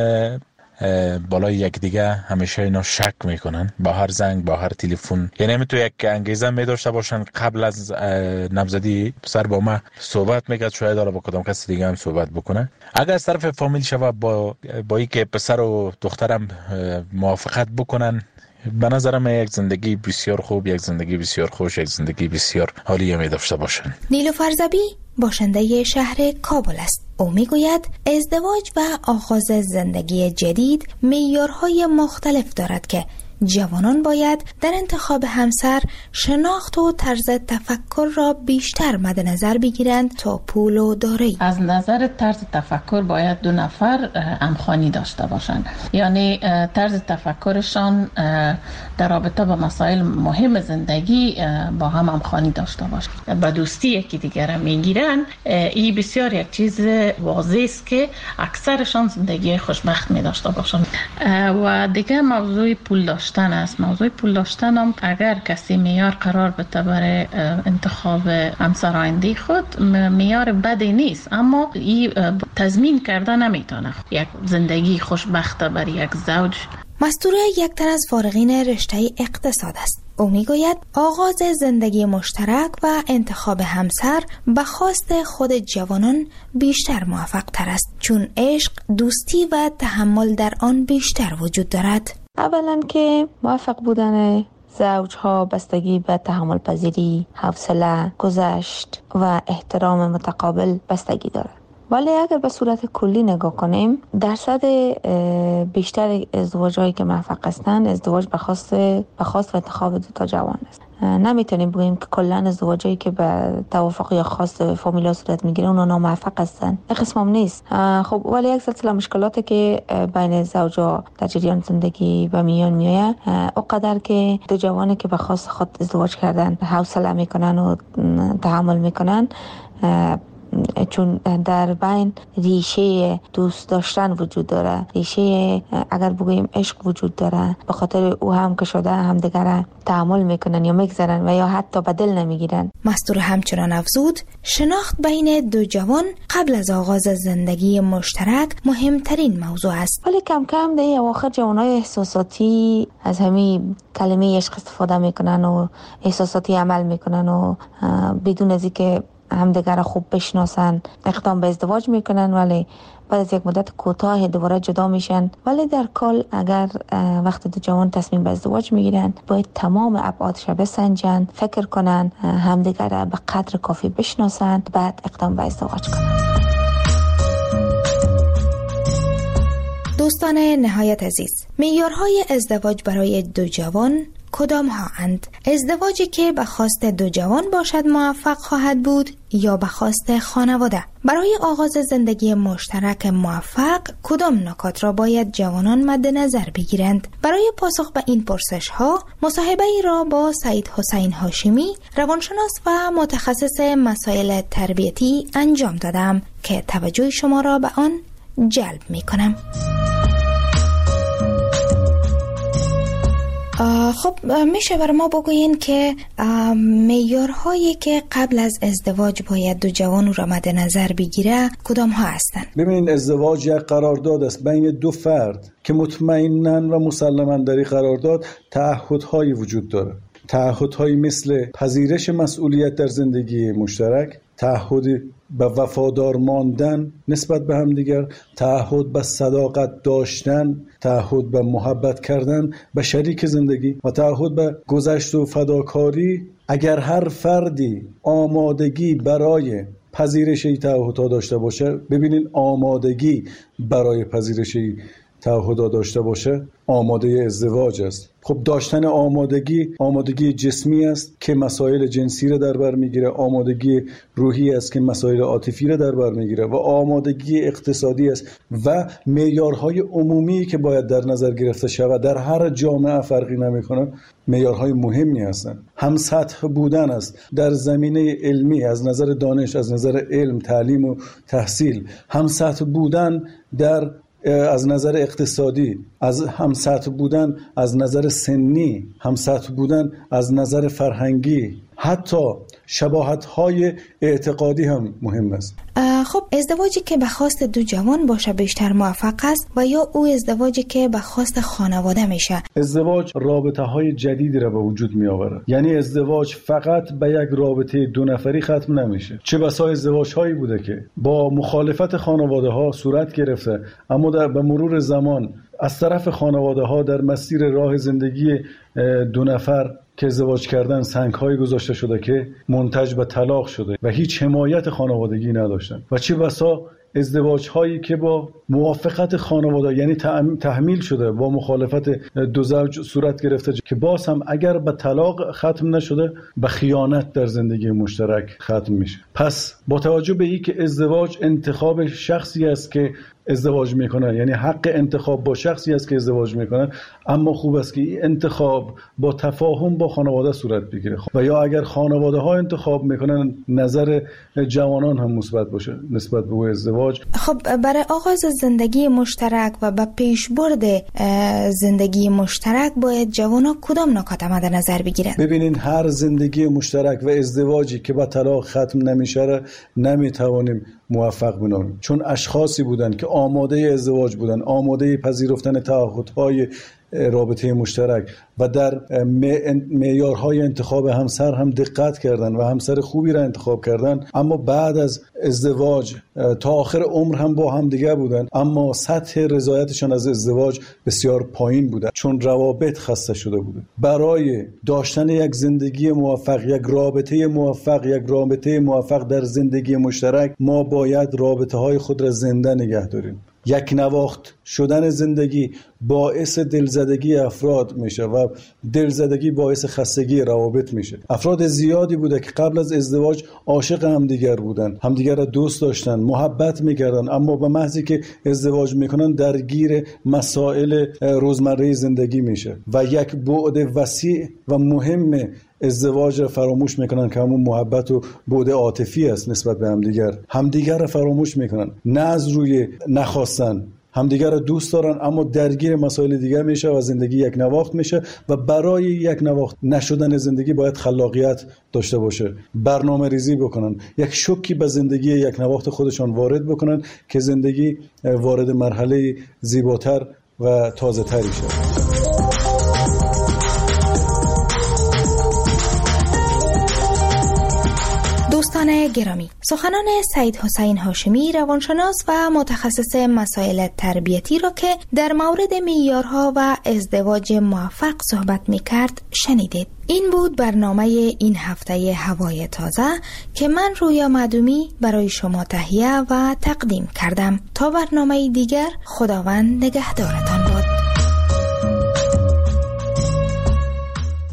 بالای یک دیگه همیشه اینا شک میکنن با هر زنگ با هر تلفن. یعنی همین تو یک انگیزه می داشته باشن قبل از نامزدی پسر با ما صحبت میکرد، شاید حالا با کدام کسی دیگه هم صحبت بکنه. اگر از طرف فامیل شوه با با این که پسر و دخترم موافقت بکنن، به نظرم یک زندگی بسیار خوب، یک زندگی بسیار خوش، یک زندگی بسیار عالی می داشته باشن. نیلوفر زبی باشنده شهر کابل است. او میگوید ازدواج و آغاز زندگی جدید معیارهای مختلف دارد که جوانان باید در انتخاب همسر شناخت و طرز تفکر را بیشتر مد نظر بگیرند تا پول و دارایی. از نظر طرز تفکر باید دو نفر همخوانی داشته باشند، یعنی طرز تفکرشان در رابطه با مسائل مهم زندگی با هم همخوانی داشته باشند. با دوستی یکی دیگر را میگیرن، این بسیار یک چیز واضح است که اکثرشان زندگی خوشبخت می داشته باشند. و دیگه موضوع پول داشتن است. موضوع پول داشتن هم اگر کسی معیار قرار بده برای انتخاب همسر آینده خود، معیار بدی نیست، اما این تضمین کرده نمیتونه یک زندگی خوشبخت برای یک زوج. مستور یک تن از فارغین رشته اقتصاد است. او میگوید آغاز زندگی مشترک و انتخاب همسر به خواست خود جوانان بیشتر موفق تر است، چون عشق، دوستی و تحمل در آن بیشتر وجود دارد. اولا که موفق بودن زوج ها بستگی به تحمل پذیری، حوصله، گذشت و احترام متقابل بستگی دارد. ولی اگر به صورت کلی نگاه کنیم، درصد بیشتر ازدواج‌هایی که موفق هستند ازدواج به خواست به خواست و انتخاب دو تا جوان است. نمیتونیم بگیم که کلا ازدواجایی که به توافق یا خواست فامیلا صورت میگیره اونا ناموفق هستن. این قسمم نیست. خب ولی یک سلسله مشکلاتی که بین زوجا در جریان زندگی به میان میآید، اونقدر که دو جوانی که به خواست خود ازدواج کردن حوصله میکنن و تحمل میکنن، چون در بین ریشه دوست داشتن وجود داره، ریشه اگر بگوییم عشق وجود داره، به خاطر او هم که شده هم دیگر تحمل میکنن یا میگذرن و یا حتی به دل نمیگیرن. مستور همچنان افزود شناخت بین دو جوان قبل از آغاز زندگی مشترک مهمترین موضوع است. ولی کم کم در اواخر جوانای احساساتی از همین کلمه عشق استفاده میکنن و احساساتی عمل میکنن و بدون از اینکه همدیگر خوب بشناسن اقدام به ازدواج میکنن، ولی بعد از یک مدت کوتاه دوباره جدا میشن. ولی در کل اگر وقتی دو جوان تصمیم به ازدواج میگیرن، باید تمام ابعادش بسنجن، فکر کنن، همدیگر به قدر کافی بشناسن، بعد اقدام به ازدواج کنن. دوستان نهایت عزیز، معیارهای ازدواج برای دو جوان کدام ها اند؟ ازدواجی که به خواست دو جوان باشد موفق خواهد بود یا به خواست خانواده؟ برای آغاز زندگی مشترک موفق کدام نکات را باید جوانان مد نظر بگیرند؟ برای پاسخ به این پرسش ها مصاحبه ای را با سعید حسین هاشمی، روانشناس و متخصص مسائل تربیتی انجام دادم که توجه شما را به آن جلب می کنم. خب میشه بر ما بگوین که معیارهایی که قبل از ازدواج باید دو جوان را مد نظر بگیره کدام ها هستند؟ ببینید، ازدواج یک قرارداد است بین دو فرد که مطمئناً و مسلماً در این قرارداد تعهدهایی وجود داره. تعهدهایی مثل پذیرش مسئولیت در زندگی مشترک، تعهد به وفادار ماندن نسبت به همدیگر، تعهد به صداقت داشتن، تعهد به محبت کردن به شریک زندگی و تعهد به گذشت و فداکاری. اگر هر فردی آمادگی برای پذیرش این تعهدها داشته باشه، ببینین آمادگی برای پذیرش این تعهدها داشته باشه، آماده ازدواج است. خب داشتن آمادگی، آمادگی جسمی است که مسائل جنسی را در بر میگیره، آمادگی روحی است که مسائل عاطفی را در بر میگیره و آمادگی اقتصادی است و معیارهای عمومی که باید در نظر گرفته شود. در هر جامعه فرقی نمیکنه، معیارهای مهمی هستند. هم سطح بودن است در زمینه علمی، از نظر دانش، از نظر علم، تعلیم و تحصیل، هم سطح بودن در از نظر اقتصادی، از هم سطح بودن از نظر سنی، هم سطح بودن از نظر فرهنگی، حتی شباهت‌های اعتقادی هم مهم است. خب ازدواجی که به خواست دو جوان باشه بیشتر موفق است و یا او ازدواجی که به خواست خانواده میشه؟ ازدواج رابطه‌های جدیدی را به وجود می آورد. یعنی ازدواج فقط به یک رابطه دو نفری ختم نمیشه. چه بسا ازدواج‌هایی بوده که با مخالفت خانواده‌ها صورت گرفته، اما در به مرور زمان از طرف خانواده‌ها در مسیر راه زندگی دو نفر که ازدواج کردن سنگ‌های گذاشته شده که منتج به طلاق شده و هیچ حمایت خانوادگی نداشتن. و چه بسا ازدواج هایی که با موافقت خانواده، یعنی تحمیل شده، با مخالفت دو زوج صورت گرفته که باز هم اگر به طلاق ختم نشده به خیانت در زندگی مشترک ختم میشه. پس با توجه به این که ازدواج انتخاب شخصی است که ازدواج میکنه، یعنی حق انتخاب با شخصی است که ازدواج میکنه، اما خوب است که این انتخاب با تفاهم با خانواده صورت بگیره و یا اگر خانواده ها انتخاب میکنن نظر جوانان هم مثبت باشه نسبت به ازدواج. خب برای آغاز زندگی مشترک و به پیشبرد زندگی مشترک باید جوانان کدام نکات مد نظر بگیرن؟ ببینین، هر زندگی مشترک و ازدواجی که با طلاق ختم نمیشه نمیتوانیم موفق بنامیم، چون اشخاصی بودن که آماده ازدواج بودن، آماده پذیرفتن تعهدهای رابطه مشترک و در معیارهای انتخاب همسر هم دقت کردن و همسر خوبی را انتخاب کردن، اما بعد از ازدواج تا آخر عمر هم با هم دیگه بودن، اما سطح رضایتشان از ازدواج بسیار پایین بوده، چون روابط خسته شده بوده. برای داشتن یک زندگی موفق، یک رابطه موفق، یک رابطه موفق در زندگی مشترک، ما باید رابطه های خود را زنده نگه داریم. یک نواخت شدن زندگی باعث دلزدگی افراد میشه و دلزدگی باعث خستگی روابط میشه. افراد زیادی بوده که قبل از ازدواج عاشق همدیگر بودن، همدیگر را دوست داشتن، محبت میکردن، اما به محضی که ازدواج میکنن درگیر مسائل روزمره زندگی میشه و یک بعد وسیع و مهم ازدواج را فراموش میکنن که همون محبت و بعد عاطفی است نسبت به همدیگر. همدیگر را فراموش میکنن، نه از روی نخواستن، همدیگر را دوست دارن اما درگیر مسائل دیگر میشه و زندگی یک نواخت میشه و برای یک نواخت نشدن زندگی باید خلاقیت داشته باشه، برنامه ریزی بکنن، یک شوکی به زندگی یک نواخت خودشان وارد بکنن که زندگی وارد مرحله زیباتر و تازه تری شه. دوستان گرامی، سخنان سعید حسین هاشمی، روانشناس و متخصص مسائل تربیتی را که در مورد معیارها و ازدواج موفق صحبت می‌کرد شنیدید. این بود برنامه این هفته هوای تازه که من رویا معدومی برای شما تهیه و تقدیم کردم. تا برنامه دیگر، خداوند نگهدارتان باد.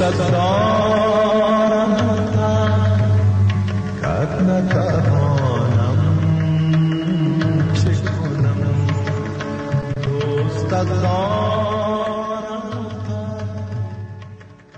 دستان